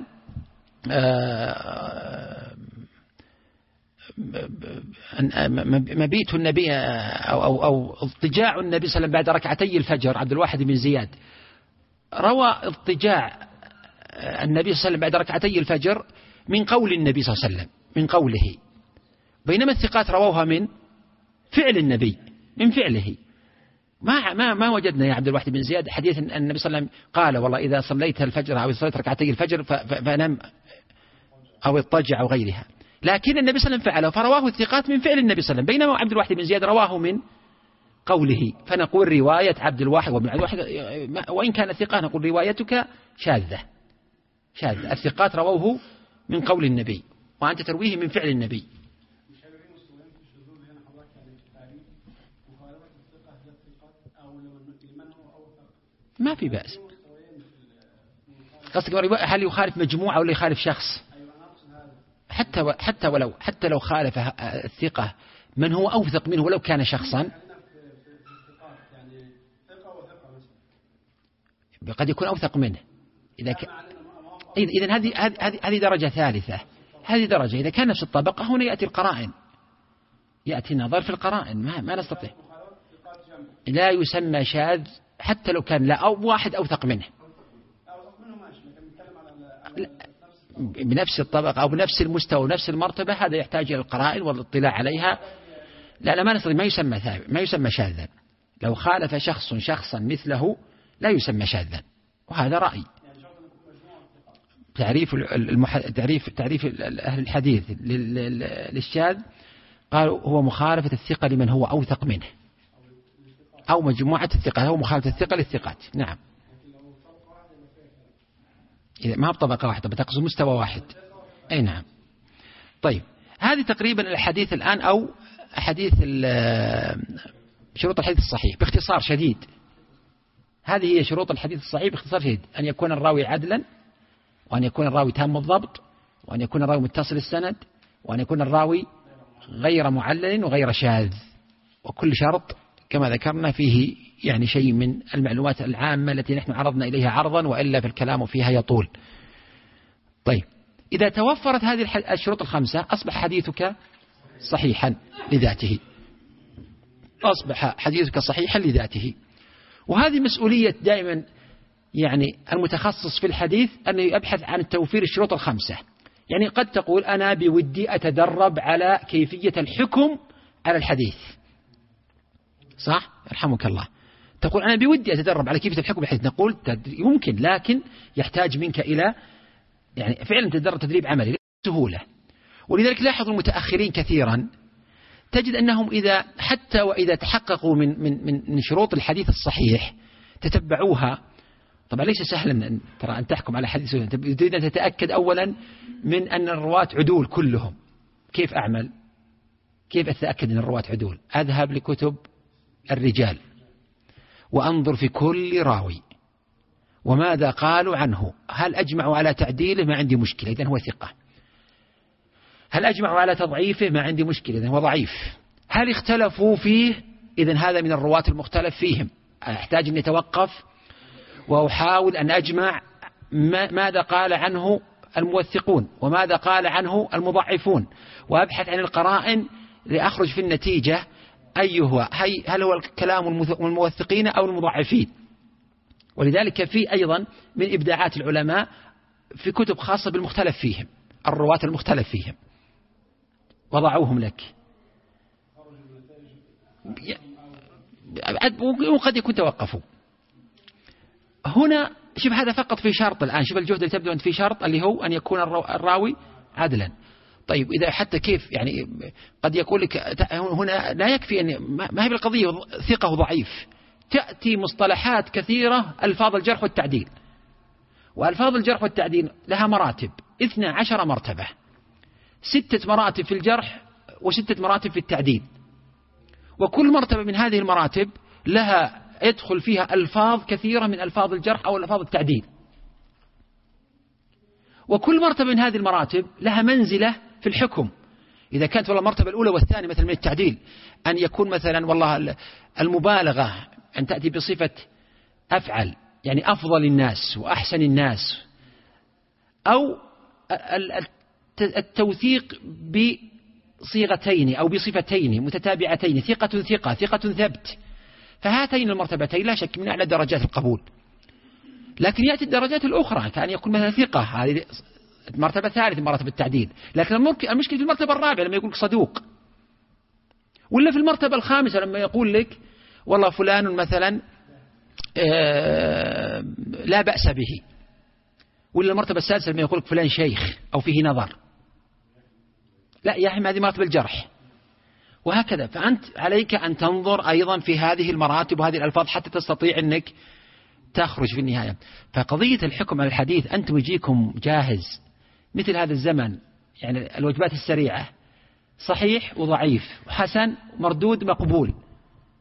مبيت النبي أو اضطجاع النبي صلى الله عليه وسلم بعد ركعتي الفجر، عبد الواحد بن زياد روى اضطجاع النبي صلى الله عليه وسلم بعد ركعتي الفجر من قول النبي صلى الله عليه وسلم، من قوله، بينما الثقات رووها من فعل النبي، من فعله. ما وجدنا يا عبد الواحد بن زياد حديث أن النبي صلى الله عليه وسلم قال والله إذا صليت الفجر أو صليت ركعتي الفجر فنم أو اضطجع أو غيرها. لكن النبي صلى الله عليه وسلم فعله فرواه الثقات من فعل النبي صلى الله عليه وسلم، بينما عبد الواحد بن زياد رواه من قوله. فنقول رواية عبد الواحد وابن عبد الواحد وإن كان ثقة نقول روايتك شاذة. الثقات رووه من قول النبي وأنت ترويه من فعل النبي. ما في بأس. قصدك هل يخالف مجموعة ولا يخالف شخص؟ حتى لو خالف الثقة من هو أوثق منه ولو كان شخصا، قد يكون أوثق منه. إذن هذه درجة ثالثة. هذه درجة إذا كان نفس الطبقة هنا يأتي القرائن، يأتي النظر في القرائن. ما نستطيع، لا يسمى شاذ حتى لو كان لا أو واحد أوثق منه بنفس الطبقة أو بنفس المستوى ونفس المرتبة. هذا يحتاج إلى القرائن والاطلاع عليها. لا ما نستطيع، ما يسمى شاذا. لو خالف شخص شخصا مثله لا يسمى شاذا، وهذا رأي. تعريف أهل الحديث للشاذ قالوا هو مخالفة الثقة لمن هو أوثق منه، أو مجموعة الثقة، هو مخالفة الثقة للثقات. نعم، إذا ما بطبقة واحدة بتقصد مستوى واحد. أي نعم. طيب، هذه تقريبا الحديث الآن، أو حديث شروط الحديث الصحيح باختصار شديد. هذه هي شروط الحديث الصحيح باختصار شديد: أن يكون الراوي عدلا، وأن يكون الراوي تام الضبط، وأن يكون الراوي متصل السند، وأن يكون الراوي غير معلل وغير شاذ. وكل شرط كما ذكرنا فيه يعني شيء من المعلومات العامة التي نحن عرضنا إليها عرضا، وإلا في الكلام فيها يطول. طيب، إذا توفرت هذه الشروط الخمسة أصبح حديثك صحيحا لذاته، أصبح حديثك صحيحا لذاته. وهذه مسؤولية دائما يعني المتخصص في الحديث أن يبحث عن توفير الشروط الخمسة. يعني قد تقول أنا بودي أتدرب على كيفية الحكم على الحديث، صح؟ يرحمك الله. تقول أنا بودي أتدرب على كيفية الحكم على الحديث. نقول يمكن، لكن يحتاج منك إلى يعني فعلا تدرب تدريب عملي، ليس سهولة. ولذلك لاحظوا المتأخرين كثيرا تجد أنهم حتى وإذا تحققوا من شروط الحديث الصحيح تتبعوها. طبعا ليس سهلا ترى أن تحكم على حديث، تريد أن تتأكد أولا من أن الرواة عدول كلهم. كيف أعمل؟ كيف أتأكد أن الرواة عدول؟ أذهب لكتب الرجال وأنظر في كل راوي وماذا قالوا عنه. هل أجمعوا على تعديله؟ ما عندي مشكلة، إذن هو ثقة. هل أجمعوا على تضعيفه؟ ما عندي مشكلة، إذن هو ضعيف. هل اختلفوا فيه؟ إذن هذا من الرواة المختلف فيهم، أحتاج أن يتوقف وأحاول أن أجمع ماذا قال عنه الموثقون وماذا قال عنه المضعفون، وأبحث عن القرائن لأخرج في النتيجة هل هو الكلام الموثقين أو المضعفين. ولذلك في أيضا من إبداعات العلماء في كتب خاصة بالمختلف فيهم، الرواة المختلف فيهم وضعوهم لك. وقد يكون توقفوا هنا. شوف هذا فقط في شرط الآن، شوف الجهد اللي تبدو أن في شرط اللي هو أن يكون الراوي عدلا. طيب إذا حتى كيف يعني قد يقول لك هنا لا يكفي أن ما هي بالقضية ثقة وضعيف، تأتي مصطلحات كثيرة ألفاظ الجرح والتعديل، وألفاظ الجرح والتعديل لها مراتب 12 مرتبة، 6 مراتب في الجرح و6 مراتب في التعديل. وكل مرتبة من هذه المراتب لها يدخل فيها ألفاظ كثيرة من ألفاظ الجرح أو ألفاظ التعديل. وكل مرتبة من هذه المراتب لها منزلة في الحكم. إذا كانت والله المرتبة الأولى والثانية مثل من التعديل أن يكون مثلا والله المبالغة أن تأتي بصفة أفعل، يعني أفضل الناس وأحسن الناس، أو التوثيق بصيغتين أو بصفتين متتابعتين، ثقة ثقة، ثقة ثبت. فهاتين المرتبتين لا شك من أعلى درجات القبول. لكن يأتي الدرجات الأخرى كأن يكون مثلا ثقة، هذه مرتبة ثالثة مرتبة التعديل. لكن المشكلة في المرتبة الرابعة لما يقول لك صدوق، ولا في المرتبة الخامسة لما يقول لك والله فلان مثلا لا بأس به، ولا المرتبة السادسة لما يقول لك فلان شيخ أو فيه نظر. لا يا أخي، هذه مرتبة الجرح. وهكذا. فأنت عليك أن تنظر أيضا في هذه المراتب وهذه الألفاظ حتى تستطيع أنك تخرج في النهاية. فقضية الحكم على الحديث أنتم يجيكم جاهز مثل هذا الزمن، يعني الوجبات السريعة، صحيح وضعيف، وحسن مردود مقبول،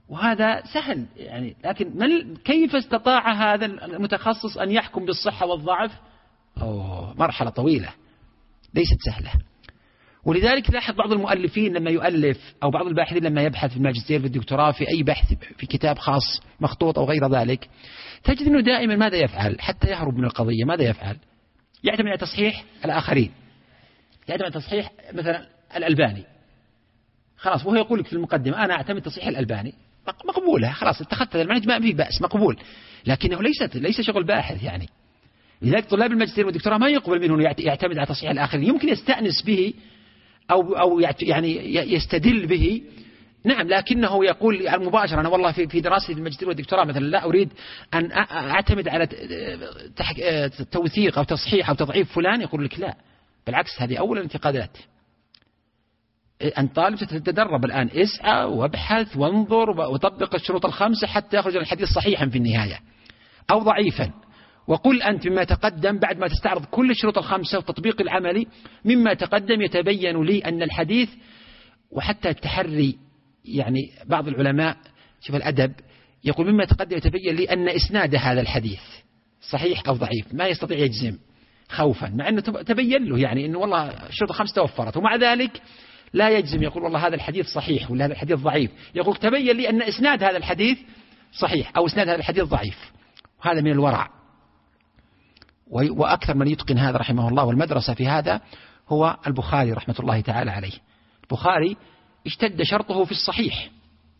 وهذا سهل يعني، لكن كيف استطاع هذا المتخصص أن يحكم بالصحة والضعف؟ مرحلة طويلة ليست سهلة. ولذلك لاحظ بعض المؤلفين لما يؤلف أو بعض الباحثين لما يبحث في الماجستير في الدكتوراه في أي بحث في كتاب خاص مخطوط أو غير ذلك، تجد أنه دائما ماذا يفعل حتى يهرب من القضية؟ ماذا يفعل؟ يعتمد على تصحيح الآخرين، يعتمد على تصحيح مثلا الألباني، خلاص، وهو يقول لك في المقدمة أنا أعتمد تصحيح الألباني، مقبولة، خلاص اتخذت هذا المنهج ما فيه بأس، مقبول، لكنه ليس شغل باحث يعني. لذلك طلاب الماجستير والدكتوراه ما يقبل منه يعتمد على تصحيح الآخرين، يمكن يستأنس به أو يعني يستدل به، نعم، لكنه يقول مباشرة أنا والله في دراستي الماجستير والدكتوراه مثلا لا أريد أن أعتمد على توثيق أو تصحيح أو تضعيف فلان، يقول لك لا، بالعكس هذه أول الانتقادات. أنت طالب تتدرب الآن، اسعى وابحث وانظر وطبق الشروط الخمسة حتى يخرج الحديث صحيحا في النهاية أو ضعيفا، وقل أنت مما تقدم بعد ما تستعرض كل الشروط الخمسة والتطبيق العملي مما تقدم يتبين لي أن الحديث، وحتى التحري يعني بعض العلماء شوف الأدب يقول مما تقدم يتبين لي أن إسناد هذا الحديث صحيح أو ضعيف، ما يستطيع يجزم خوفا، مع أنه تبين له يعني أنه والله الشروط الخمسة توفرت، ومع ذلك لا يجزم، يقول والله هذا الحديث صحيح ولا هذا الحديث ضعيف، يقول تبين لي أن إسناد هذا الحديث صحيح أو إسناد هذا الحديث ضعيف، وهذا من الورع. وأكثر من يتقن هذا رحمه الله، والمدرسة في هذا هو البخاري رحمة الله تعالى عليه. البخاري اشتد شرطه في الصحيح.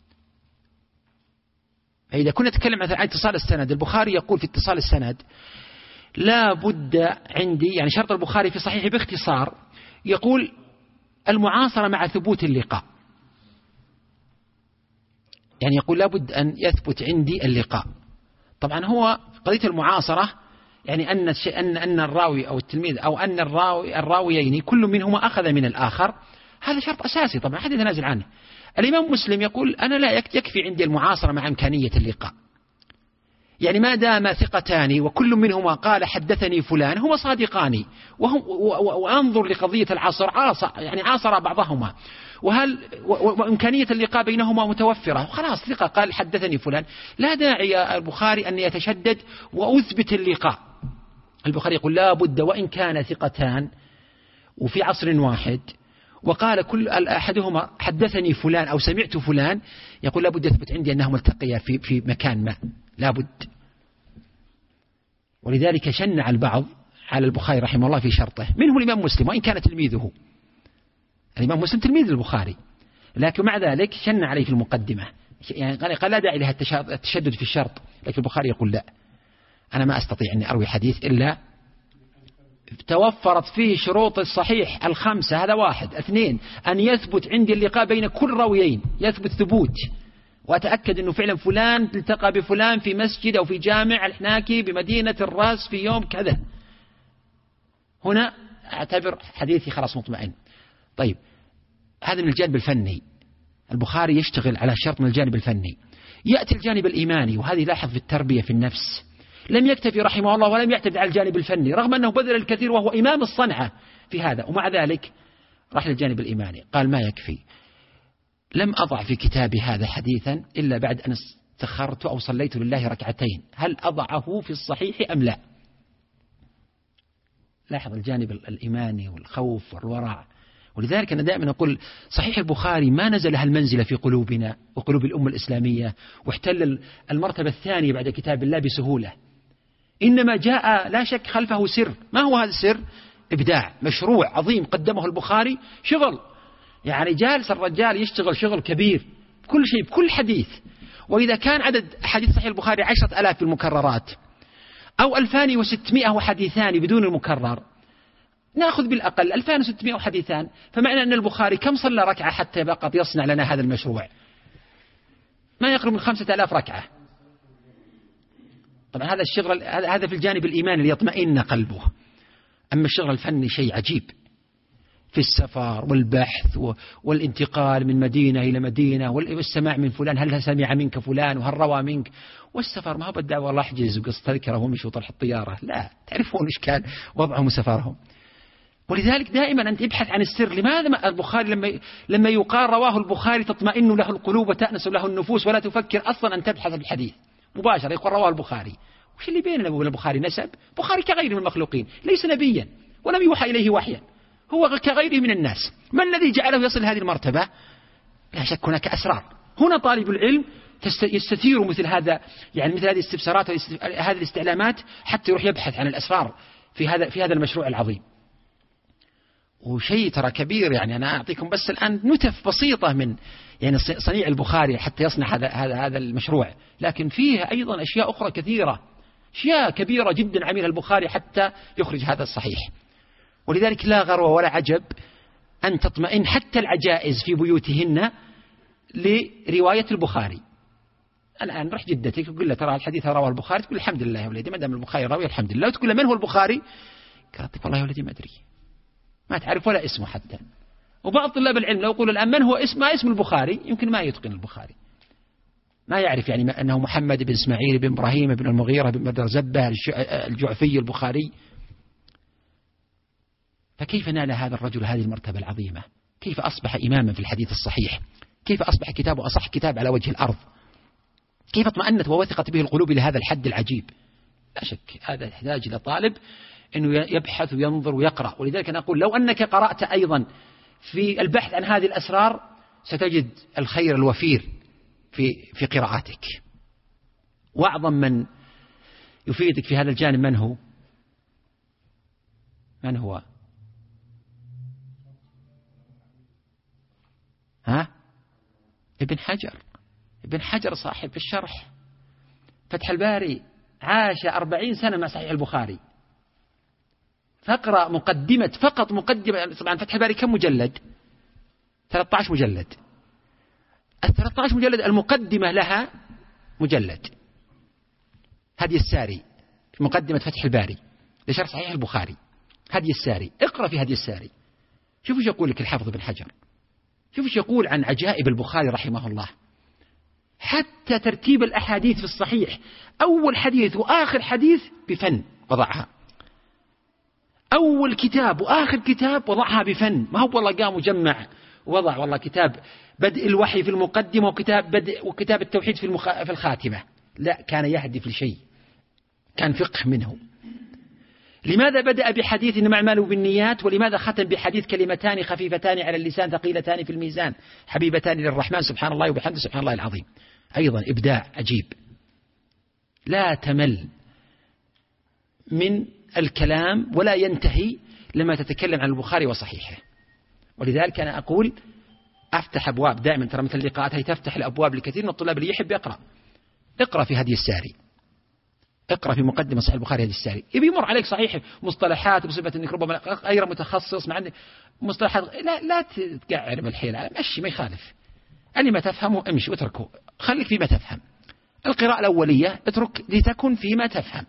إذا كنا نتكلم مثلا عن اتصال السند، البخاري يقول في اتصال السند لا بد عندي، يعني شرط البخاري في صحيح باختصار يقول المعاصرة مع ثبوت اللقاء، يعني يقول لا بد أن يثبت عندي اللقاء. طبعا هو قضية المعاصرة يعني أن الراوي أو التلميذ أو أن الراويين كل منهما أخذ من الآخر، هذا شرط أساسي طبعا حد يتنازل عنه. الإمام مسلم يقول أنا لا يكفي عندي المعاصرة مع إمكانية اللقاء، يعني ما دام ثقتان وكل منهما قال حدثني فلان هما صادقان، وأنظر لقضية العصر يعني عاصر بعضهما، وإمكانية اللقاء بينهما متوفرة، خلاص ثقة قال حدثني فلان، لا داعي البخاري أن يتشدد وأثبت اللقاء. البخاري يقول لا بد وإن كان ثقتان وفي عصر واحد وقال كل أحدهما حدثني فلان أو سمعت فلان، يقول لا بد يثبت عندي أنهما التقيا في مكان ما، لا بد. ولذلك شنع البعض على البخاري رحمه الله في شرطه، منهم الإمام مسلم وإن كان تلميذه، الإمام مسلم تلميذ البخاري، لكن مع ذلك شنع عليه في المقدمة، يعني قال لا داعي لها التشدد في الشرط، لكن البخاري يقول لا، أنا ما أستطيع أن أروي حديث إلا توفرت فيه شروط الصحيح الخمسة، هذا واحد. اثنين، أن يثبت عندي اللقاء بين كل راويين، يثبت ثبوت، وأتأكد أنه فعلا فلان التقى بفلان في مسجد أو في جامع الحناكي بمدينة الراس في يوم كذا، هنا أعتبر حديثي خلاص مطمئن. طيب هذا من الجانب الفني، البخاري يشتغل على شرط من الجانب الفني. يأتي الجانب الإيماني، وهذه لاحظ في التربية في النفس، لم يكتفي رحمه الله ولم يعتمد على الجانب الفني رغم أنه بذل الكثير وهو إمام الصنعة في هذا، ومع ذلك راح للجانب الإيماني، قال ما يكفي، لم أضع في كتابي هذا حديثا إلا بعد أن استخرت أو صليت لله ركعتين، هل أضعه في الصحيح أم لا؟ لاحظ الجانب الإيماني والخوف والورع. ولذلك أنا دائما أقول صحيح البخاري ما نزل هالمنزلة في قلوبنا وقلوب الأمة الإسلامية واحتل المرتبة الثانية بعد كتاب الله بسهولة، إنما جاء لا شك خلفه سر. ما هو هذا السر؟ إبداع، مشروع عظيم قدمه البخاري، شغل، يعني جالس الرجال يشتغل شغل كبير كل شيء بكل حديث. وإذا كان عدد حديث صحيح البخاري 10,000 في المكررات أو 2600 وحديثان بدون المكرر، نأخذ بالأقل 2600 وحديثان، فمعنى أن البخاري كم صلى ركعة حتى فقط يصنع لنا هذا المشروع؟ ما يقرب من 5000 ركعة. طبعا هذا الشغل هذا في الجانب الإيماني ليطمئن قلبه. أما الشغل الفني شيء عجيب في السفر والبحث والانتقال من مدينة إلى مدينة والسماع من فلان، هل سمع منك فلان وهل روى منك، والسفر ما هو بالدعوة والله احجز وقص تذكرة وهم يشوا طرح الطيارة، لا، تعرفون إيش كان وضعهم وسفرهم. ولذلك دائما أنت ابحث عن السر. لماذا البخاري لما يقال رواه البخاري تطمئن له القلوب وتأنس له النفوس ولا تفكر أصلا أن تبحث بالحديث مباشرة، يقول رواه البخاري. وش اللي بيننا وبين البخاري نسب؟ البخاري كغيره من المخلوقين، ليس نبيا ولم يوحى إليه وحيا، هو كغيره من الناس. ما الذي جعله يصل هذه المرتبة؟ لا شك هناك أسرار. هنا طالب العلم يستثير مثل هذا، يعني مثل هذه الاستفسارات وهذه الاستعلامات حتى يروح يبحث عن الأسرار في هذا المشروع العظيم. وشيء ترى كبير، يعني أنا أعطيكم بس الآن نتف بسيطة من يعني صنيع البخاري حتى يصنع هذا المشروع، لكن فيه أيضا أشياء أخرى كثيرة، أشياء كبيرة جدا عملها البخاري حتى يخرج هذا الصحيح. ولذلك لا غرو ولا عجب أن تطمئن حتى العجائز في بيوتهن لرواية البخاري. الآن رح جدتك تقول له ترى الحديث رواه البخاري، تقول الحمد لله يا ولدي ما دام البخاري راوي الحمد لله. وتقول له من هو البخاري؟ قالت والله يا ولدي ما أدري، ما تعرف ولا اسمه حتى. وبعض طلاب العلم لو يقول الآن من هو ما اسم البخاري يمكن ما يتقن البخاري، ما يعرف يعني أنه محمد بن إسماعيل بن إبراهيم بن المغيرة بن بدر زبة الجعفي البخاري. فكيف نال هذا الرجل هذه المرتبة العظيمة؟ كيف أصبح إماما في الحديث الصحيح؟ كيف أصبح كتابه أصح كتاب على وجه الأرض؟ كيف اطمأنت ووثقت به القلوب لهذا الحد العجيب؟ لا شك هذا يحتاج إلى طالب أنه يبحث وينظر ويقرأ. ولذلك أنا أقول لو أنك قرأت أيضا في البحث عن هذه الأسرار ستجد الخير الوفير في قراءاتك. وأعظم من يفيدك في هذا الجانب من هو؟ ابن حجر صاحب الشرح فتح الباري، عاش 40 سنة مع صحيح البخاري. فاقرأ فقط مقدمة. طبعا فتح الباري كم مجلد؟ 13 مجلد. 13 مجلد المقدمة لها مجلد. هدي الساري في مقدمة فتح الباري لشرح صحيح البخاري، هدي الساري. اقرأ في هدي الساري، شوف ايش يقول لك الحافظ بن حجر، شوف ايش يقول عن عجائب البخاري رحمه الله. حتى ترتيب الأحاديث في الصحيح، أول حديث وآخر حديث بفن وضعها، أول كتاب وآخر كتاب وضعها بفن. ما هو والله قام وجمع وضع والله كتاب بدء الوحي في المقدمة وكتاب التوحيد في الخاتمة. لا، كان يهدف لشيء، كان فقه منه. لماذا بدأ بحديث إنما الأعمال بالنيات؟ ولماذا ختم بحديث كلمتان خفيفتان على اللسان ثقيلتان في الميزان حبيبتان للرحمن سبحان الله وبحمده سبحان الله العظيم؟ أيضا إبداع عجيب. لا تمل من الكلام ولا ينتهي لما تتكلم عن البخاري وصحيحه. ولذلك أنا أقول أفتح أبواب دائما، ترى مثل اللقاءات هي تفتح الأبواب لكثير من الطلاب اللي يحب يقرأ. اقرأ في هدي الساري، اقرأ في مقدمة صحيح البخاري هدي الساري. يبي يمر عليك صحيح مصطلحات بصفة أنك ربما غير متخصص مع مصطلحات، لا تقعر بالحيل، مشي ما يخالف. اللي ما تفهمه امشي واتركه، خليك فيما تفهم. القراءة الأولية اترك لتكن فيما تفهم،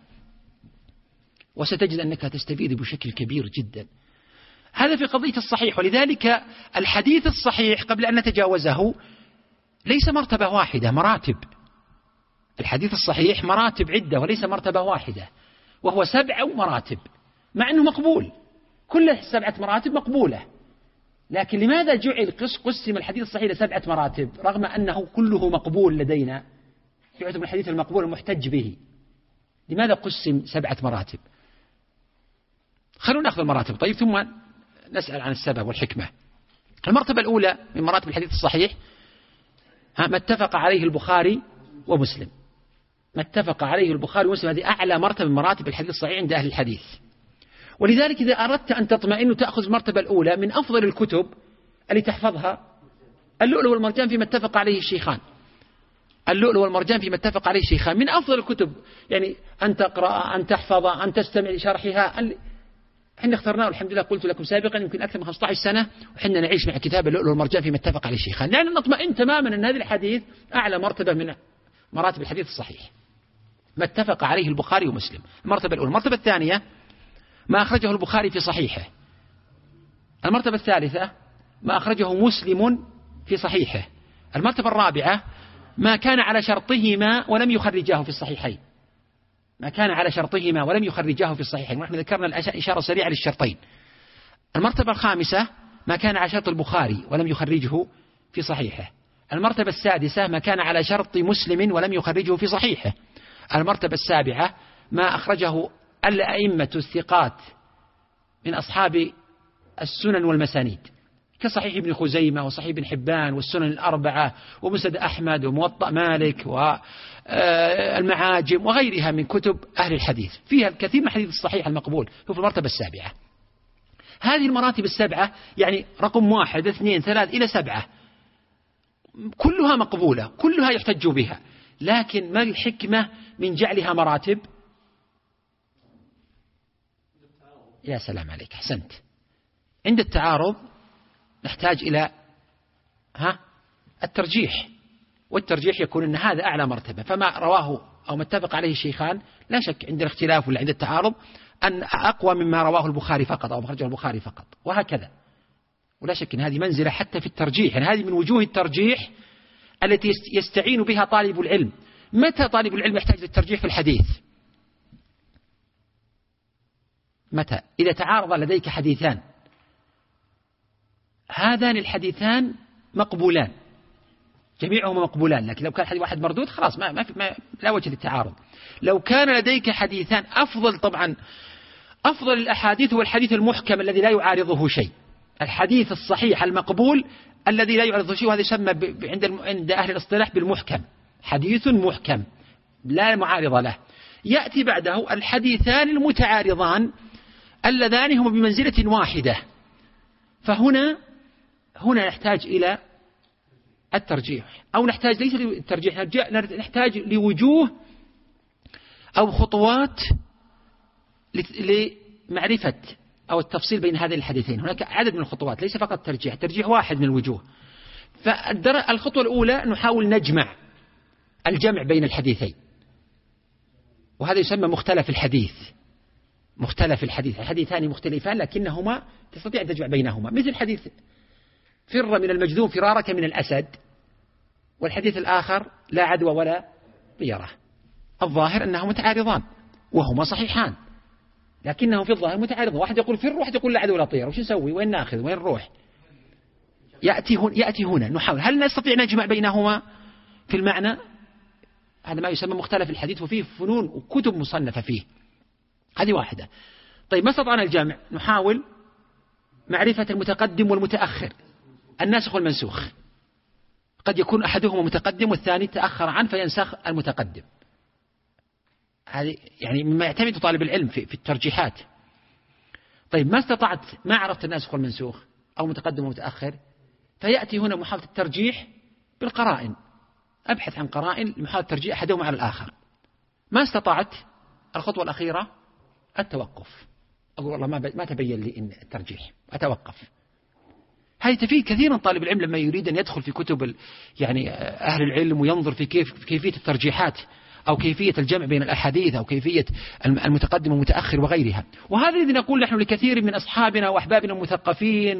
وستجد أنك تستفيد بشكل كبير جدا. هذا في قضية الصحيح. ولذلك الحديث الصحيح قبل أن نتجاوزه ليس مرتبة واحدة، مراتب. الحديث الصحيح مراتب عدة وليس مرتبة واحدة، وهو 7 مراتب، مع أنه مقبول. كل 7 مراتب مقبولة، لكن لماذا قسم الحديث الصحيح ل7 مراتب رغم أنه كله مقبول لدينا؟ يعتبر الحديث المقبول المحتج به. لماذا قسم 7 مراتب؟ خلونا نأخذ المراتب طيب، ثم نسأل عن السبب والحكمة. المرتبة الأولى من مراتب الحديث الصحيح ما اتفق عليه البخاري ومسلم. ما اتفق عليه البخاري ومسلم، هذه أعلى مرتبة من مراتب الحديث الصحيح عند أهل الحديث. ولذلك إذا أردت أن تطمئن تأخذ المرتبة الأولى من أفضل الكتب اللي تحفظها اللؤلؤ والمرجان فيما اتفق عليه الشيخان. اللؤلؤ والمرجان فيما اتفق عليه الشيخان من أفضل الكتب، يعني أن تقرأ، أن تحفظ، أن تستمع لشرحها. احنا اخترناه الحمد لله، قلت لكم سابقا يمكن أكثر من 15 سنة وحنا نعيش مع كتاب اللؤلؤ والمرجان فيما اتفق عليه الشيخان، لأن نطمئن تماما أن هذا الحديث أعلى مرتبة من مراتب الحديث الصحيح، ما اتفق عليه البخاري ومسلم. المرتبة الأولى. المرتبة الثانية ما أخرجه البخاري في صحيحه. المرتبة الثالثة ما أخرجه مسلم في صحيحه. المرتبة الرابعة ما كان على شرطهما ولم يخرجاه في الصحيحين. ما كان على شرطهما ولم يخرجاه في الصحيحين، ونحن ذكرنا إشارة سريعة للشرطين. المرتبة الخامسة ما كان على شرط البخاري ولم يخرجه في صحيحه. المرتبة السادسة ما كان على شرط مسلم ولم يخرجه في صحيحه. المرتبة السابعة ما أخرجه الأئمة الثقات من أصحاب السنن والمسانيد كصحيح ابن خزيمة وصحيح ابن حبان والسنن الأربعة ومسند أحمد وموطأ مالك والمعاجم وغيرها من كتب أهل الحديث، فيها الكثير من الحديث الصحيح المقبول، هو في المرتبة السابعة. هذه المراتب السبعة يعني رقم 1 2 3 إلى 7 كلها مقبولة، كلها يحتج بها، لكن ما الحكمة من جعلها مراتب؟ يا سلام عليك، أحسنت. عند التعارض نحتاج إلى الترجيح، والترجيح يكون أن هذا أعلى مرتبة، فما رواه أو ما اتفق عليه الشيخان لا شك عند الاختلاف ولا عند التعارض أن أقوى مما رواه البخاري فقط أو مخرجه البخاري فقط، وهكذا. ولا شك أن هذه منزلة حتى في الترجيح، يعني هذه من وجوه الترجيح التي يستعين بها طالب العلم. متى طالب العلم يحتاج للترجيح في الحديث؟ متى؟ إذا تعارض لديك حديثان، هذان الحديثان مقبولان، جميعهما مقبولان، لكن لو كان حديث واحد مردود خلاص لا وجه للتعارض. لو كان لديك حديثان، طبعا أفضل الأحاديث هو الحديث المحكم الذي لا يعارضه شيء، الحديث الصحيح المقبول الذي لا يعارضه شيء، وهذا يسمى عند أهل الاصطلاح بالمحكم، حديث محكم لا معارض له. يأتي بعده الحديثان المتعارضان اللذان هما بمنزلة واحدة، فهنا نحتاج إلى الترجيح، أو نحتاج ليس للترجيح، نحتاج لوجوه أو خطوات لمعرفة أو التفصيل بين هذين الحديثين. هناك عدد من الخطوات، ليس فقط ترجيح واحد من الوجوه. فالخطوة الأولى نحاول نجمع الجمع بين الحديثين، وهذا يسمى مختلف الحديث. الحديثان مختلفان لكنهما تستطيع أن تجمع بينهما، مثل حديث فر من المجذوم فرارك من الأسد، والحديث الآخر لا عدوى ولا طيرة. الظاهر أنهما متعارضان وهما صحيحان، لكنهم في الظاهر متعارضان، واحد يقول فر وواحد يقول لا عدوى ولا طيرة، وش نسوي؟ وين ناخذ وين نروح؟ يأتي هنا نحاول هل نستطيع نجمع بينهما في المعنى؟ هذا ما يسمى مختلف الحديث، وفيه فنون وكتب مصنفة فيه. هذه واحدة. طيب ما استطعنا الجمع، نحاول معرفة المتقدم والمتأخر، الناسخ والمنسوخ. قد يكون أحدهما متقدم والثاني تأخر عنه فينسخ المتقدم. هذه يعني مما يعتمد طالب العلم في الترجيحات. طيب ما استطعت، ما عرفت الناسخ والمنسوخ أو متقدم ومتأخر، فيأتي هنا محاولة الترجيح بالقرائن، أبحث عن قرائن لمحاولة ترجيح أحدهما على الآخر. ما استطعت، الخطوة الأخيرة التوقف، أقول والله ما تبين لي إن الترجيح، أتوقف. هذه تفيد كثيرا طالب العلم لما يريد أن يدخل في كتب يعني أهل العلم وينظر في كيفية الترجيحات أو كيفية الجمع بين الأحاديث أو كيفية المتقدم والمتأخر وغيرها. وهذا الذي نقول نحن لكثير من أصحابنا وأحبابنا المثقفين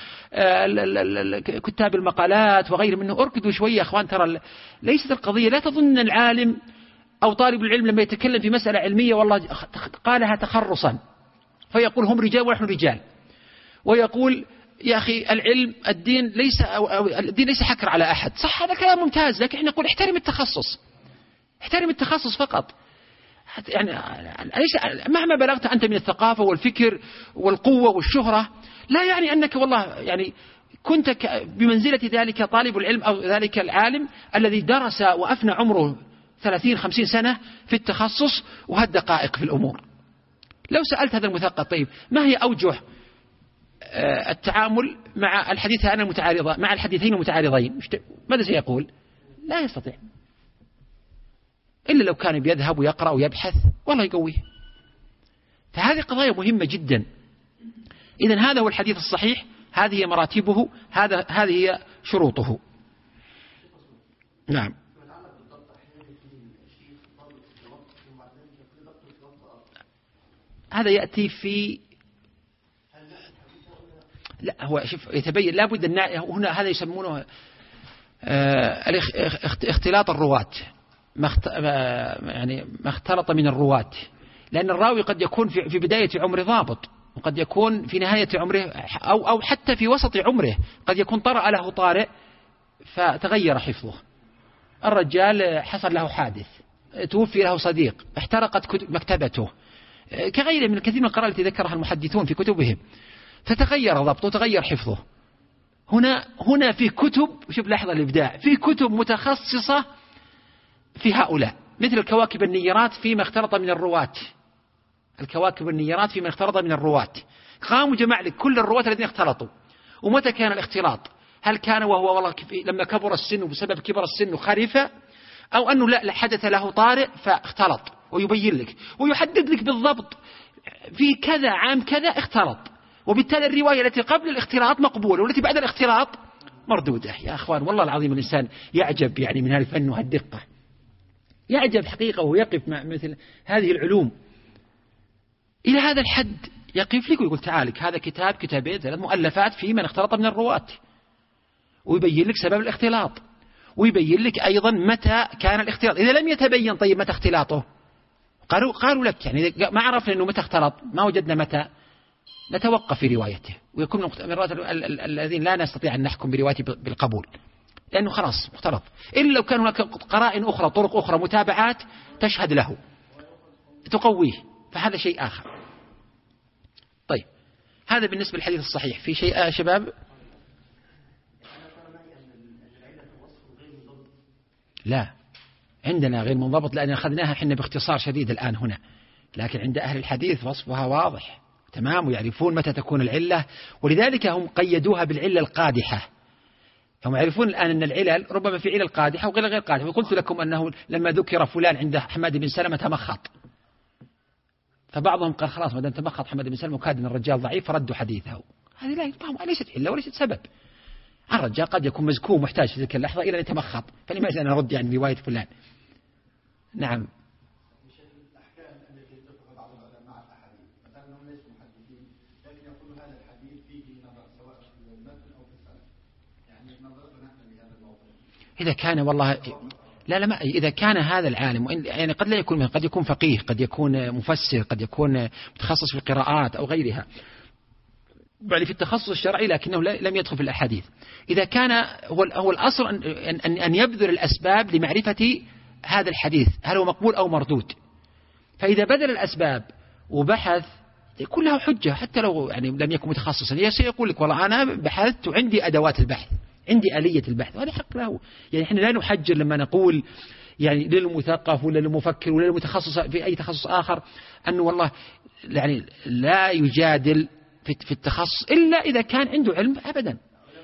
وكتاب المقالات وغيرهم، منه أركضوا شوية أخوان، ترى ليست القضية، لا تظن العالم أو طالب العلم لما يتكلم في مسألة علمية والله قالها تخرصا فيقول هم رجال ونحن رجال، ويقول يا أخي العلم الدين ليس حكر على أحد. صح، هذا كلام ممتاز، لكن احنا نقول احترم التخصص فقط. يعني مهما بلغت أنت من الثقافة والفكر والقوة والشهرة لا يعني أنك والله يعني كنت بمنزلة ذلك طالب العلم أو ذلك العالم الذي درس وأفنى عمره 30-50 سنة في التخصص وهالدقائق في الأمور. لو سألت هذا المثقف طيب ما هي أوجه التعامل مع الحديثين المتعارضين، ماذا سيقول؟ لا يستطيع، إلا لو كان بيذهب ويقرأ ويبحث والله يقويه. فهذه قضايا مهمة جدا. إذن هذا هو الحديث الصحيح، هذه هي مراتبه، هذه هي شروطه. نعم. هذا يأتي في لا هو شوف يتبين لابد هنا هذا يسمونه اختلاط الرواة، ما اختلط من الرواة، لأن الراوي قد يكون في بداية عمر ضابط وقد يكون في نهاية عمره أو حتى في وسط عمره قد يكون طرأ له طارئ فتغير حفظه. الرجال حصل له حادث، توفي له صديق، احترقت مكتبته، كغيره من الكثير من القراءات التي ذكرها المحدثون في كتبهم، فتغير ضبطه وتغير حفظه. هنا في كتب، شوف لحظة الإبداع، في كتب متخصصة في هؤلاء، مثل الكواكب النيرات فيما اختلط من الرواة. الكواكب النيرات فيما اختلط من الرواة، قاموا جمع لك كل الرواة الذين اختلطوا ومتى كان الاختلاط، هل كان وهو والله لما كبر السن وبسبب كبر السن خرف، أو أنه لا حدث له طارئ فاختلط، ويبين لك ويحدد لك بالضبط في كذا عام كذا اختلط، وبالتالي الرواية التي قبل الاختلاط مقبولة والتي بعد الاختلاط مردودة. يا أخوان والله العظيم الإنسان يعجب يعني من هذا الفن وهالدقة، يعجب حقيقة ويقف مع مثل هذه العلوم إلى هذا الحد، يقف لك ويقول تعالك هذا كتاب كتابين 3 مؤلفات في من اختلط من الرواة، ويبين لك سبب الاختلاط، ويبين لك أيضا متى كان الاختلاط. إذا لم يتبين طيب متى اختلاطه، قالوا لك يعني ما عرفنا أنه متى اختلط، ما وجدنا متى، نتوقف في روايته، ويكون من الرواة الذين لا نستطيع أن نحكم بروايته بالقبول، لأنه خلاص مختلط، إلا لو كان هناك قرائن أخرى، طرق أخرى، متابعات تشهد له تقويه، فهذا شيء آخر. طيب هذا بالنسبة للحديث الصحيح. في شيء يا شباب؟ لا، عندنا غير منضبط لأن أخذناها حنا باختصار شديد الآن هنا، لكن عند أهل الحديث وصفها واضح تمام، ويعرفون متى تكون العلة، ولذلك هم قيدوها بالعلة القادحة. هم يعرفون الآن أن العلل ربما في علل قادحة وغير قادحة، وقلت لكم أنه لما ذكر فلان عند حماد بن سلمة تمخط، فبعضهم قال خلاص ما دام تمخط حماد بن سلمة وكاد أن الرجال ضعيف فردوا حديثه. هذه لا يفهم، ليست علة وليست سبب. الرجال قد يكون مزكوم محتاج في تلك اللحظة إلى أن يتمخط، فلماذا أنا أرد يعني رواية فلان؟ نعم. إذا كان والله لا ما إذا كان هذا العالم يعني قد لا يكون، قد يكون فقيه، قد يكون مفسر، قد يكون متخصص في القراءات أو غيرها، بل في التخصص الشرعي، لكنه لم يدخل في الأحاديث. إذا كان هو الأصل أن يبذل الأسباب لمعرفة هذا الحديث هل هو مقبول أو مردود، فإذا بذل الأسباب وبحث يكون له حجة حتى لو يعني لم يكن متخصصا، يقول لك والله أنا بحثت وعندي أدوات البحث، عندي آلية البحث، وهذا حق له. يعني إحنا لا نحجر لما نقول يعني للمثقف ولا للمفكر ولا للمتخصص في أي تخصص آخر أنه والله يعني لا يجادل في التخصص إلا إذا كان عنده علم أبدا.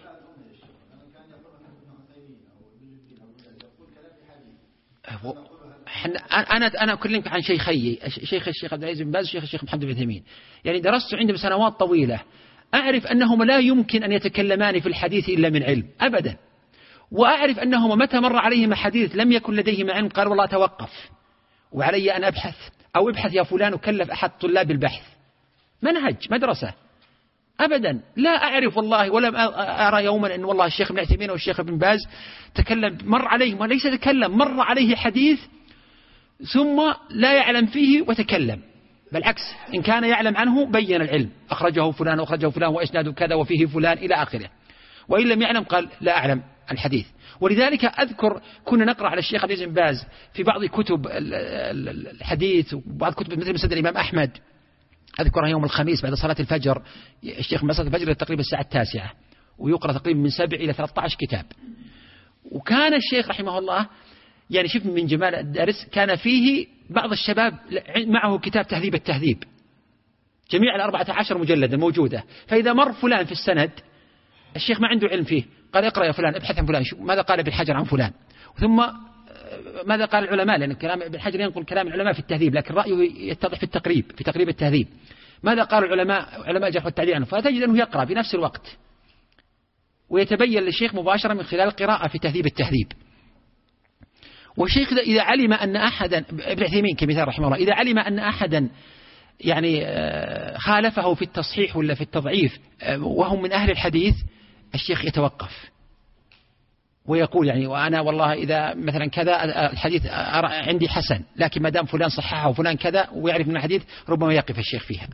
أنا أكلمك عن شيخي، الشيخ عبد العزيز بن باز والشيخ الشيخ محمد بن عثيمين، يعني درست عندهم سنوات طويلة، أعرف أنهما لا يمكن أن يتكلمان في الحديث إلا من علم أبدا، وأعرف أنهما متى مر عليهما حديث لم يكن لديهما علم قال والله توقف وعلي أن أبحث، أو ابحث يا فلان، وكلف أحد طلاب البحث، منهج مدرسة أبدا. لا أعرف والله ولم أرى يوما أن والله الشيخ ابن عثيمين أو الشيخ ابن باز تكلم مر عليه، وليس تكلم، مر عليه حديث ثم لا يعلم فيه وتكلم، بالعكس إن كان يعلم عنه بين العلم، أخرجه فلان وأخرجه فلان وإسناد كذا وفيه فلان إلى آخره، وإن لم يعلم قال لا أعلم الحديث. ولذلك أذكر كنا نقرأ على الشيخ عبد العزيز بن باز في بعض كتب الحديث وبعض كتب مثل مسند الإمام أحمد، أذكرها يوم الخميس بعد صلاة الفجر، الشيخ من صلاة الفجر تقريبا الساعة 9، ويقرأ تقريبا من 7 إلى 13 كتاب. وكان الشيخ رحمه الله يعني شوف من جمال الدرس، كان فيه بعض الشباب معه كتاب تهذيب التهذيب، جميع 14 مجلدا موجودة، فإذا مر فلان في السند الشيخ ما عنده علم فيه قال اقرأ يا فلان، ابحث عن فلان، ماذا قال ابن حجر عن فلان، ثم ماذا قال العلماء، لأن كلام ابن حجر ينقل كلام العلماء في التهذيب، لكن رأيه يتضح في تقريب التهذيب، ماذا قال علماء الجرح والتعديل عنه، فتجد أنه يقرأ في نفس الوقت ويتبين للشيخ مباشرة من خلال القراءة في تهذيب التهذيب. والشيخ إذا علم أن أحدا، ابن عثيمين كمثال رحمه الله، إذا علم أن أحدا يعني خالفه في التصحيح ولا في التضعيف وهم من أهل الحديث، الشيخ يتوقف ويقول يعني وأنا والله إذا مثلا كذا الحديث عندي حسن، لكن ما دام فلان صححه وفلان كذا ويعرف من الحديث ربما يقف الشيخ فيها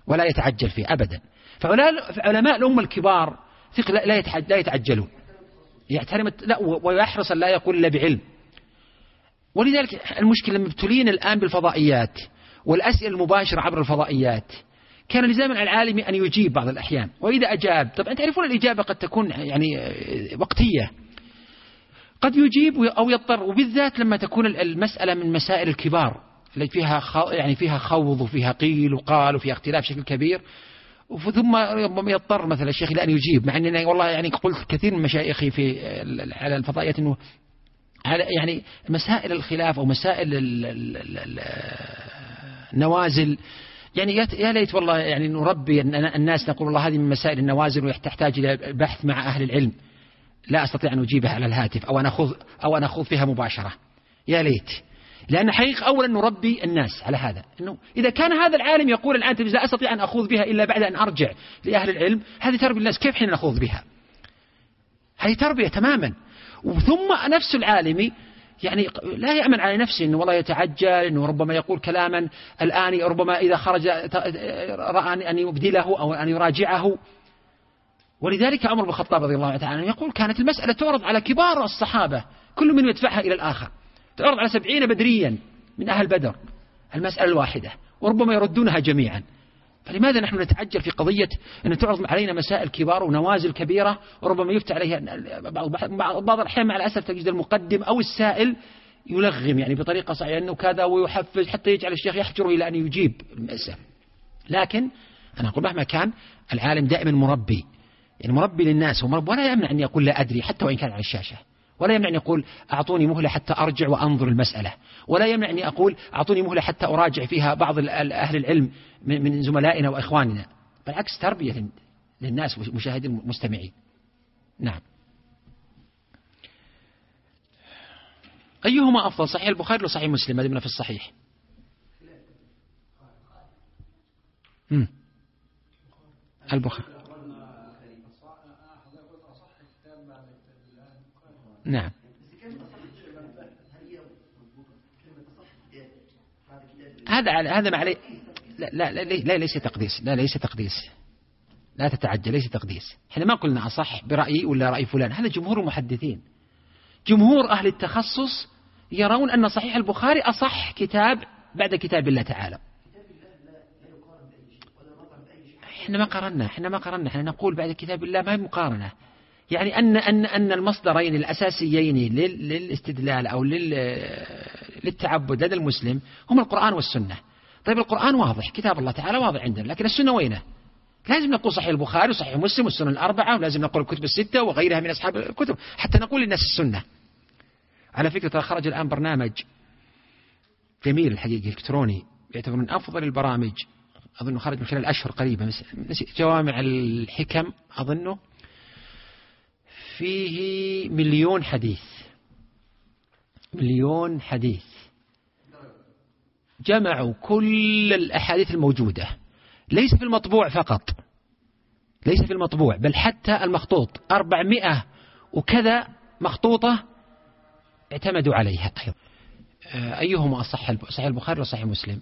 ولا يتعجل فيه أبدا. فعلماء الأمة الكبار ثق لا يتعجلون، يحترم ويحرص أن لا يقول إلا بعلم. ولذلك المشكلة لما ابتلين الآن بالفضائيات والأسئلة المباشرة عبر الفضائيات، كان لزاما على العالم أن يجيب بعض الأحيان، وإذا أجاب طبعا تعرفون الإجابة قد تكون يعني وقتية، قد يجيب أو يضطر، وبالذات لما تكون المسألة من مسائل الكبار التي فيها خوض وفيها قيل وقال وفيها اختلاف بشكل كبير، ثم ربما يضطر مثلا الشيخ إلى أن يجيب، مع أنني والله يعني قلت كثير من مشايخي على الفضائيات أنه يعني مسائل الخلاف أو مسائل النوازل، يعني يا ليت والله يعني نربي الناس، نقول والله هذه من مسائل النوازل وتحتاج إلى بحث مع أهل العلم، لا أستطيع أن أجيبها على الهاتف أو أن أخوض فيها مباشرة، يا ليت. لأن حقيقة أولا نربي الناس على هذا، أنه إذا كان هذا العالم يقول الآن لا أستطيع أن أخوض بها إلا بعد أن أرجع لأهل العلم، هذه تربية الناس، كيف حين نخوض بها؟ هذه تربية تماما. وثم نفس العالم يعني لا يأمن على نفسه أنه والله يتعجل، أنه ربما يقول كلاما الآن ربما إذا خرج رأى أن يبدله أو أن يراجعه. ولذلك عمر بن الخطاب رضي الله تعالى عنه يقول كانت المسألة تعرض على كبار الصحابة كل من يدفعها إلى الآخر، تعرض على 70 بدريا من أهل بدر المسألة الواحدة، وربما يردونها جميعا. فلماذا نحن نتعجل في قضية أن تعرض علينا مسائل كبار ونوازل كبيرة، وربما يفتح عليها بعض الأحيان مع الأسف تجد المقدم أو السائل يلغم يعني بطريقة صحيحة أنه كذا ويحفز حتى يجعل الشيخ يحجره إلى أن يجيب المسألة. لكن أنا أقول مهما كان العالم دائما مربي، يعني مربي للناس ولا يمنع أن يقول لا أدري حتى وإن كان على الشاشة، ولا يمنع أن يقول أعطوني مهلة حتى أرجع وأنظر المسألة، ولا يمنع أن أقول أعطوني مهلة حتى أراجع فيها بعض أهل العلم من زملائنا وإخواننا. بالعكس تربية للناس مشاهدين المستمعين. نعم. أيهما أفضل، صحيح البخاري ولا صحيح مسلم؟ هذا من في الصحيح. البخاري. نعم. هذا ما عليه. لا ليس تقديس، ليس تقديس، لا تتعجل، ليس تقديس. احنا ما قلنا أصح برأيي ولا رأي فلان، هذا جمهور المحدثين، جمهور أهل التخصص يرون أن صحيح البخاري أصح كتاب بعد كتاب الله تعالى. احنا ما قررنا، احنا نقول بعد كتاب الله ما هي مقارنة، يعني أن المصدرين الأساسيين للاستدلال أو للتعبد لدى المسلم هم القرآن والسنة. طيب القرآن واضح، كتاب الله تعالى واضح عندنا، لكن السنة وينه؟ لازم نقول صحيح البخاري وصحيح مسلم والسنن الأربعة، ولازم نقول الكتب الستة وغيرها من أصحاب الكتب حتى نقول للناس السنة. على فكرة خرج الآن برنامج جميل الحقيقة إلكتروني يعتبر من أفضل البرامج، أظنه خرج من خلال أشهر قريبة، جوامع الحكم أظنه، فيه 1,000,000 حديث، 1,000,000 حديث، جمعوا كل الأحاديث الموجودة، ليس في المطبوع فقط، ليس في المطبوع بل حتى المخطوط، 400 وكذا مخطوطة اعتمدوا عليها. أيهما أصح، صحيح البخاري وصحيح مسلم؟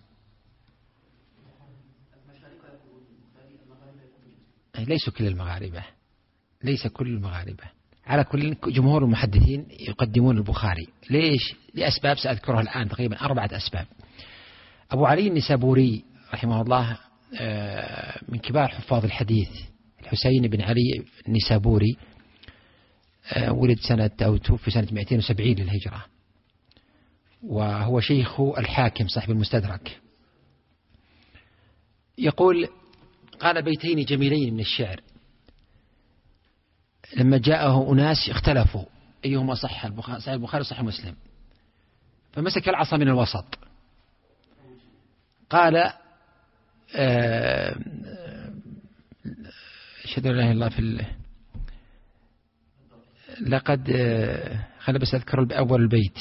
ليس كل المغاربة، ليس كل المغاربة، على كل جمهور المحدثين يقدمون البخاري. ليش؟ لأسباب سأذكرها الآن، تقريبا 4 أسباب. أبو علي النسابوري رحمه الله من كبار حفاظ الحديث، الحسين بن علي النسابوري، ولد سنة أو توفي سنة 270 للهجرة، وهو شيخ الحاكم صاحب المستدرك. يقول قال بيتين جميلين من الشعر لما جاءه أناس اختلفوا أيهما صحيح البخاري وصحيح مسلم، فمسك العصا من الوسط قال أشهد أن لا إله إلا الله في لقد خلنا بس أذكر أول البيت،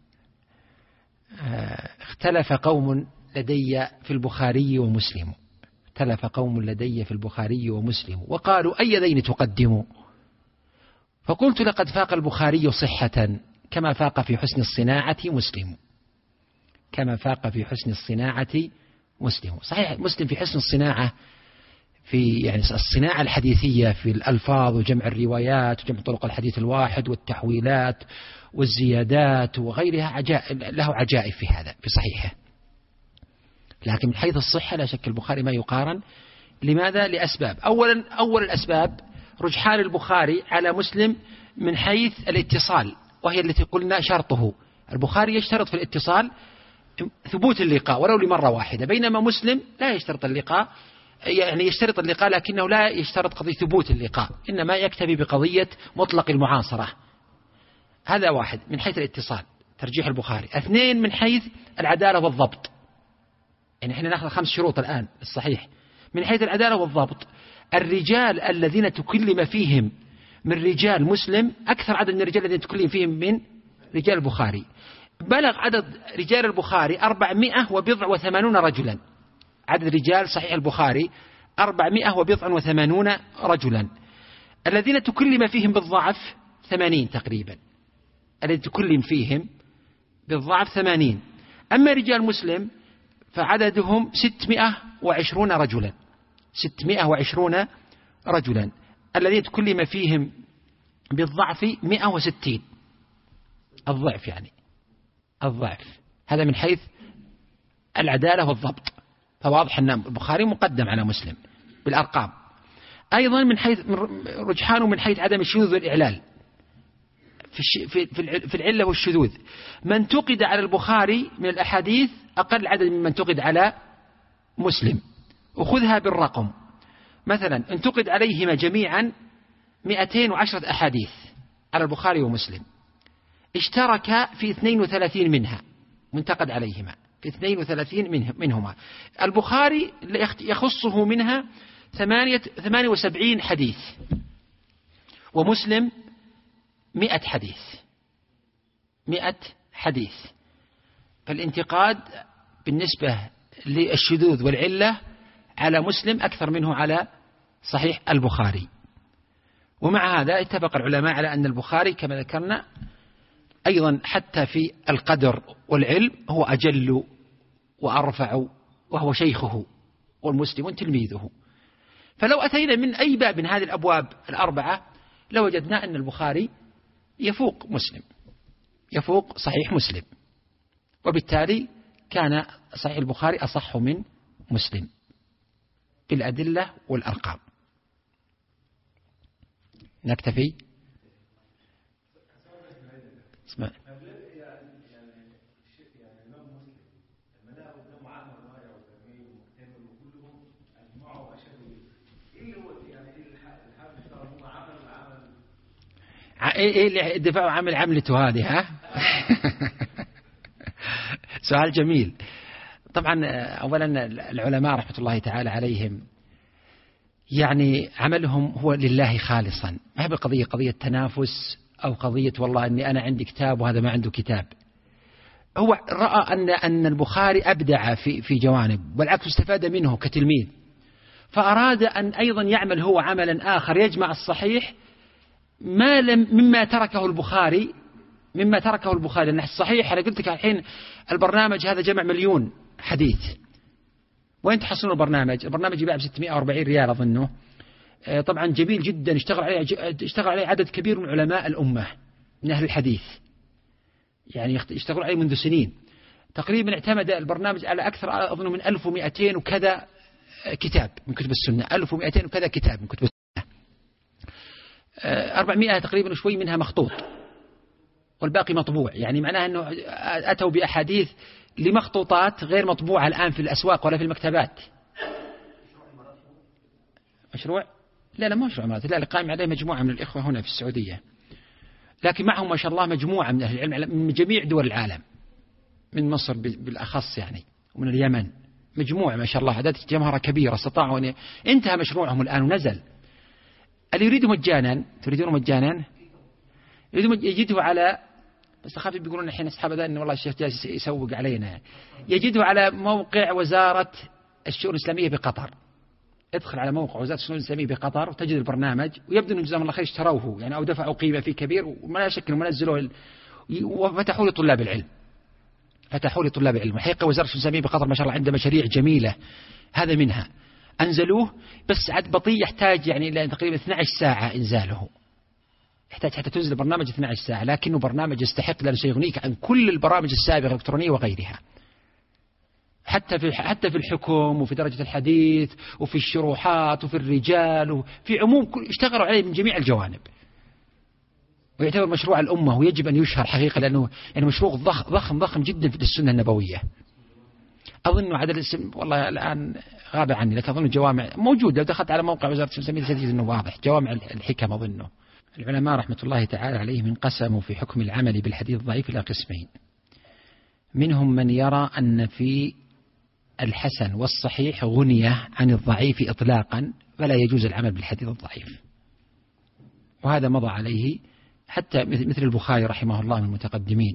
اختلف قوم لدي في البخاري ومسلم، اختلف قوم لدي في البخاري ومسلم وقالوا أي ذين تقدموا، فقلت لقد فاق البخاري صحة كما فاق في حسن الصناعة مسلم، كما فاق في حسن الصناعة مسلم. صحيح مسلم في حسن الصناعة، في يعني الصناعة الحديثية في الألفاظ وجمع الروايات وجمع طرق الحديث الواحد والتحويلات والزيادات وغيرها، له عجائب في هذا في صحيحه. لكن من حيث الصحة لا شك البخاري ما يقارن. لماذا؟ لأسباب. أول الأسباب رجحان البخاري على مسلم من حيث الاتصال، وهي التي قلنا شرطه. البخاري يشترط في الاتصال ثبوت اللقاء ولو لمرة واحدة، بينما مسلم لا يشترط اللقاء، يعني يشترط اللقاء لكنه لا يشترط قضية ثبوت اللقاء، إنما يكتفي بقضية مطلق المعاصرة. هذا واحد من حيث الاتصال ترجيح البخاري. 2 من حيث العدالة والضبط، يعني احنا نأخذ 5 شروط الآن الصحيح. من حيث العدالة والضبط، الرجال الذين تكلم فيهم من رجال مسلم أكثر عدد من الرجال الذين تكلم فيهم من رجال البخاري. بلغ عدد رجال البخاري 480 رجلا. عدد رجال صحيح البخاري 480 رجلا. الذين تكلم فيهم بالضعف 80 تقريبا، الذي تكلم فيهم بالضعف 80. أما رجال مسلم فعددهم 620 رجلا، 620 رجلا. الذين تكلم فيهم بالضعف 160. الضعف يعني الضعف. هذا من حيث العدالة والضبط، فواضح أن البخاري مقدم على مسلم بالأرقام. أيضا من حيث رجحانه من حيث عدم الشذوذ والإعلال في العلة والشذوذ. من انتقد على البخاري من الأحاديث أقل عدد ممن انتقد على مسلم، وخذها بالرقم. مثلا انتقد عليهما جميعا 210 أحاديث على البخاري ومسلم، اشترك في 32 منها، منتقد عليهما في 32 منهما. البخاري يخصه منها 78 حديث، ومسلم 100 حديث، 100 حديث. فالانتقاد بالنسبة للشذوذ والعلة على مسلم أكثر منه على صحيح البخاري. ومع هذا اتفق العلماء على أن البخاري كما ذكرنا أيضا حتى في القدر والعلم هو أجل وأرفع، وهو شيخه والمسلم تلميذه. فلو أتينا من أي باب من هذه الأبواب الأربعة لوجدنا أن البخاري يفوق مسلم، يفوق صحيح مسلم، وبالتالي كان صحيح البخاري أصح من مسلم بالأدلة والأرقام. نكتفي. اسمع. ايه اللي دفاع عمل عملته هذه ها؟ سؤال جميل. طبعا اولا العلماء رحمة الله تعالى عليهم يعني عملهم هو لله خالصا، ما هي بقضية قضية تنافس أو قضية والله أني أنا عندي كتاب وهذا ما عنده كتاب. هو رأى أن البخاري أبدع في جوانب، والعكس استفاد منه كتلميذ، فأراد أن أيضا يعمل هو عملا آخر يجمع الصحيح مما تركه البخاري، لأن الصحيح أنا قلت لك الحين البرنامج هذا جمع 1,000,000 حديث. وين تحصلون البرنامج يباع ب 640 ريال أظنه. طبعا جميل جدا، اشتغل عليه عدد كبير من علماء الأمة من أهل الحديث، يعني يشتغلون عليه منذ سنين. تقريبا اعتمد البرنامج على أكثر أظن من 1200 وكذا كتاب من كتب السنة، 1200 وكذا كتاب من كتب السنة. 400 تقريبا وشوي منها مخطوط والباقي مطبوع، يعني معناه أنه أتوا بأحاديث لمخطوطات غير مطبوعة الآن في الأسواق ولا في المكتبات. مشروع؟ لا ما مشروع مرات، لا قائم عليه مجموعة من الإخوة هنا في السعودية، لكن معهم ما شاء الله مجموعة من أهل العلم من جميع دول العالم، من مصر بالأخص يعني ومن اليمن، مجموعة ما شاء الله عدد جمهرة كبيرة استطاعوا أن انتهى مشروعهم الآن ونزل. اللي يريدوا مجانا، تريدون مجانا، يجده على، بس أخاف بيقولون الحين أصحاب ذا إن والله الشيخ جالس يسوق علينا، يجده على موقع وزارة الشؤون الإسلامية بقطر. ادخل على موقع وزارة الشؤون الإسلامية بقطر وتجد البرنامج، ويبدو أن جزاهم الله خير اشتروه يعني أو دفعوا قيمة فيه كبير وما لا شك أنهم نزلوه وفتحوا لطلاب العلم. فتحوا لطلاب العلم. الحقيقة وزارة الإسلامية بقطر ما شاء الله عندها مشاريع جميلة، هذا منها. أنزلوه بس عاد بطيء، يحتاج يعني إلى تقريبا 12 ساعة إنزاله، يحتاج حتى تنزل برنامج 12 ساعة، لكنه برنامج يستحق لأنه سيغنيك عن كل البرامج السابقة الإلكترونية وغيرها، حتى في الحكم وفي درجة الحديث وفي الشروحات وفي الرجال وفي عموم اشتغلوا عليه من جميع الجوانب، ويعتبر مشروع الأمة ويجب أن يشهر حقيقة، لأنه يعني مشروع ضخم جدا في السنة النبوية. أظن عدد الاسم والله الآن غاب عني، لكن أظن الجوامع موجودة، لو دخلت على موقع وزارة الإسلامية ستجد أنه واضح، جوامع الحكم أظنه. العلماء رحمة الله تعالى عليهم انقسموا في حكم العمل بالحديث الضعيف إلى قسمين. منهم من يرى أن في الحسن والصحيح غنية عن الضعيف إطلاقا، فلا يجوز العمل بالحديث الضعيف، وهذا مضى عليه حتى مثل البخاري رحمه الله من المتقدمين.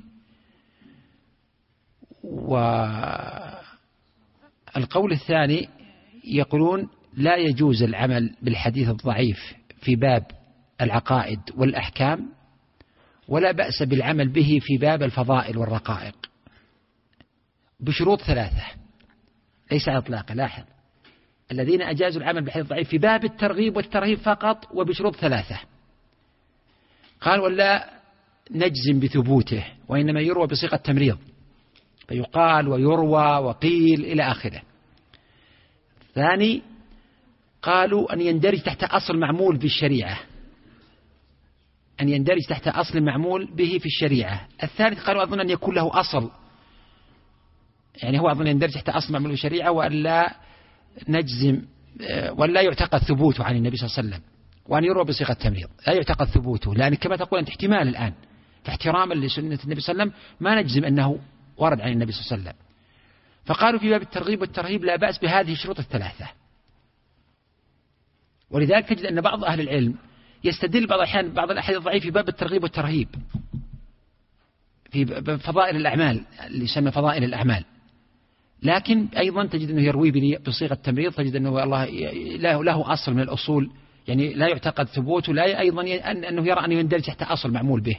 والقول الثاني يقولون لا يجوز العمل بالحديث الضعيف في باب العقائد والأحكام، ولا بأس بالعمل به في باب الفضائل والرقائق، بشروط 3 ليس على إطلاقه. لاحظ، الذين أجازوا العمل بالحديث الضعيف في باب الترغيب والترهيب فقط وبشروط 3. قال ولا نجزم بثبوته، وإنما يروى بصيغة تمريض، فيقال ويروى وقيل إلى آخره. ثاني قالوا أن يندرج تحت أصل معمول بالشريعة، أن يندرج تحت أصل معمول به في الشريعة. الثالث قالوا أظن أن يكون له أصل، يعني هو أظن يندرج تحت أصل معمول بالشريعة، وألا نجزم ولا يعتقد ثبوته عن النبي صلى الله عليه وسلم، وأن يروى بصيغة تمريض لا يعتقد ثبوته، لأن كما تقول أنت احتمال الآن فاحتراما لسنة النبي صلى الله عليه وسلم ما نجزم أنه ورد عن النبي صلى الله عليه وسلم. فقالوا في باب الترغيب والترهيب لا بأس بهذه الشروط 3. ولذلك تجد أن بعض أهل العلم يستدل بعض الأحيان بعض الأحاديث الضعيف في باب الترغيب والترهيب في فضائل الأعمال اللي يسمى فضائل الأعمال، لكن أيضا تجد أنه يروي بصيغة تمريض، تجد أنه الله له أصل من الأصول، يعني لا يعتقد ثبوته، لا أيضا أنه يرى أنه يندرج تحت أصل معمول به.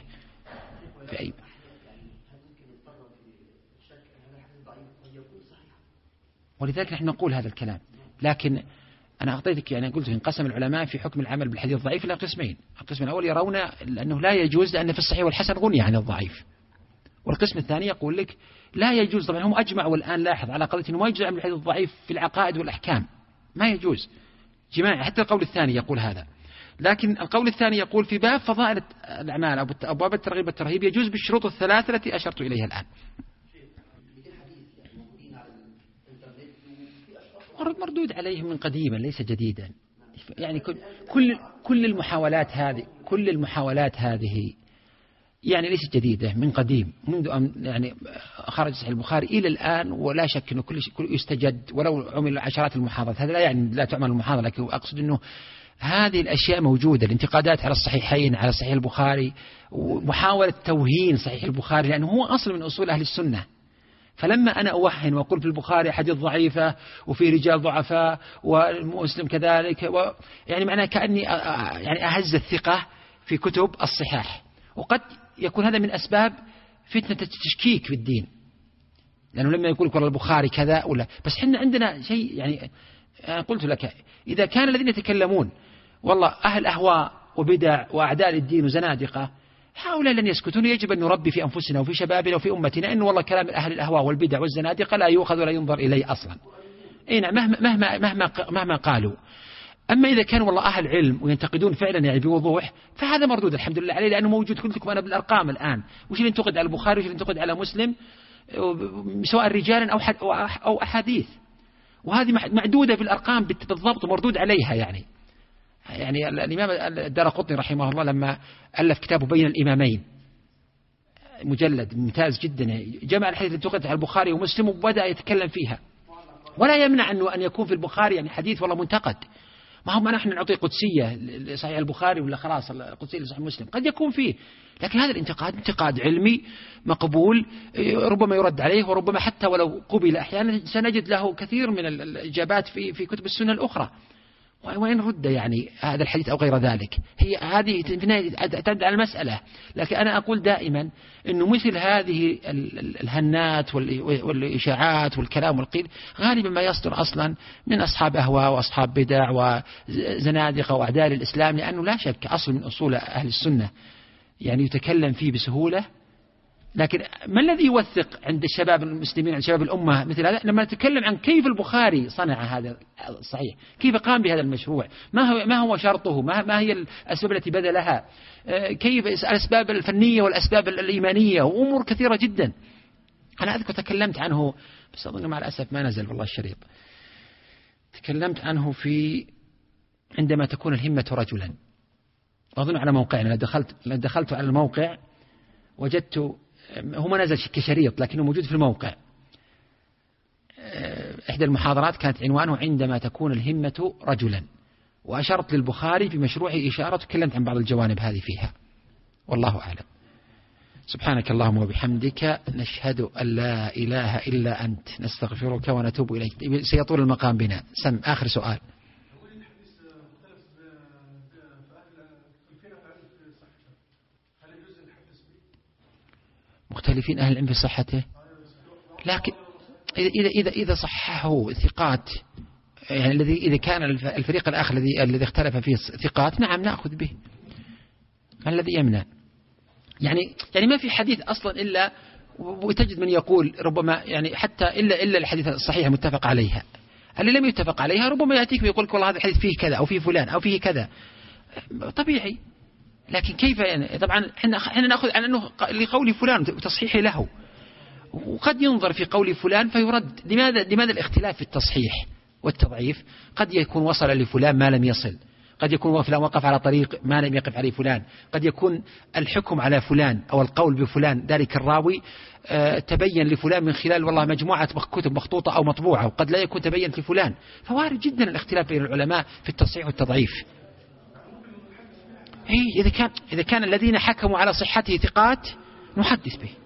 ولذلك نحن نقول هذا الكلام، لكن أنا أعطيتك يعني قلت انقسم العلماء في حكم العمل بالحديث الضعيف إلى قسمين. القسم الأول يرون أنه لا يجوز لأن في الصحيح والحسن غني عن الضعيف، والقسم الثاني يقول لك لا يجوز. طبعا هم أجمعوا الآن، لاحظ على قضية أنه ما يجوز العمل بالحديث الضعيف في العقائد والأحكام، ما يجوز جماعة، حتى القول الثاني يقول هذا. لكن القول الثاني يقول في باب فضائل الأعمال أو أبواب الترغيب والترهيب يجوز بالشروط 3 التي أشرت إليها الآن. مردود عليهم من قديما ليس جديدا، يعني كل المحاولات هذه يعني ليست جديدة، من قديم، منذ أن يعني خرج صحيح البخاري إلى الآن، ولا شك أنه كل يستجد ولو عمل عشرات المحاضرات. هذا لا يعني لا تعمل المحاضرة، لكن أقصد أنه هذه الأشياء موجودة، الانتقادات على الصحيحين على صحيح البخاري، ومحاولة توهين صحيح البخاري لأنه هو أصل من أصول أهل السنة. فلما أنا أوهن وأقول في البخاري حديث ضعيفة وفي رجال ضعفاء ومسلم كذلك، يعني معناه كأني يعني أهز الثقة في كتب الصحاح، وقد يكون هذا من أسباب فتنة التشكيك في الدين، لأنه لما يقول والله البخاري كذا ولا، بس حنا عندنا شيء يعني قلت لك إذا كان الذين يتكلمون والله أهل أهواء وبدع وأعداء الدين وزنادقة، هؤلاء لن يسكتون. يجب أن نربي في أنفسنا وفي شبابنا وفي أمتنا أن والله كلام أهل الأهواء والبدع والزنادقة لا يؤخذ ولا ينظر إليه أصلا، مهما قالوا. أما إذا كانوا والله أهل علم وينتقدون فعلا يعني بوضوح، فهذا مردود الحمد لله عليه، لأنه موجود. قلت لكم أنا بالأرقام الآن وش اللي ينتقد على البخاري وش اللي ينتقد على مسلم، سواء رجالا أو أحاديث، وهذه معدودة بالأرقام بالضبط ومردود عليها. يعني الإمام الدارقطني رحمه الله لما ألف كتابه بين الإمامين، مجلد ممتاز جدا، جمع الحديث اللي انتقد على البخاري ومسلم وبدأ يتكلم فيها. ولا يمنع أن يكون في البخاري يعني حديث والله منتقد، ما هم نحن نعطي قدسية لصحيح البخاري ولا خلاص قدسية لصحيح مسلم، قد يكون فيه، لكن هذا الانتقاد انتقاد علمي مقبول، ربما يرد عليه، وربما حتى ولو قبل أحيانا سنجد له كثير من الإجابات في كتب السنة الأخرى. وين رد يعني هذا الحديث أو غير ذلك. هي هذه تعتمد على المسألة. لكن أنا أقول دائما أنه مثل هذه الهنات والإشاعات والكلام والقيل غالبا ما يصدر أصلا من أصحاب أهواء وأصحاب بدع وزنادقة وأعداء الإسلام، لأنه لا شك أصل من أصول أهل السنة يعني يتكلم فيه بسهولة. لكن ما الذي يوثق عند الشباب المسلمين عند شباب الأمة مثل هذا؟ لما نتكلم عن كيف البخاري صنع هذا الصحيح، كيف قام بهذا المشروع، ما هو شرطه، ما هي الأسباب التي بذلها، كيف الأسباب الفنية والأسباب الإيمانية وأمور كثيرة جدا. أنا أذكر تكلمت عنه بس أظن مع الأسف ما نزل والله الشريط. تكلمت عنه في عندما تكون الهمة رجلا، أظن على موقعنا. دخلت على الموقع وجدت هو ما نزل كشريط لكنه موجود في الموقع. إحدى المحاضرات كانت عنوانه عندما تكون الهمة رجلا، وأشرت للبخاري في مشروعه إشارة وتكلمت عن بعض الجوانب هذه فيها. والله أعلم. سبحانك اللهم وبحمدك نشهد أن لا إله إلا أنت نستغفرك ونتوب إليك. سيطول المقام بنا. سم آخر سؤال. مختلفين أهل العلم في صحته، لكن إذا صححه ثقات يعني إذا كان الفريق الآخر الذي اختلف فيه ثقات، نعم نأخذ به. الذي يمنع يعني ما في حديث أصلا إلا وتجد من يقول ربما يعني حتى إلا الحديث الصحيح متفق عليها. اللي لم يتفق عليها ربما يأتيك ويقول والله هذا الحديث فيه كذا أو فيه فلان أو فيه كذا، طبيعي. لكن كيف يعني طبعا احنا نأخذ عن أنه لقول فلان وتصحيح له، وقد ينظر في قول فلان فيرد. لماذا الاختلاف في التصحيح والتضعيف؟ قد يكون وصل لفلان ما لم يصل، قد يكون فلان وقف على طريق ما لم يقف عليه فلان، قد يكون الحكم على فلان أو القول بفلان ذلك الراوي تبين لفلان من خلال والله مجموعة كتب مخطوطة أو مطبوعة، وقد لا يكون تبين لفلان. فوارد جدا الاختلاف بين العلماء في التصحيح والتضعيف. إذا كان الذين حكموا على صحته ثقات نحدث به.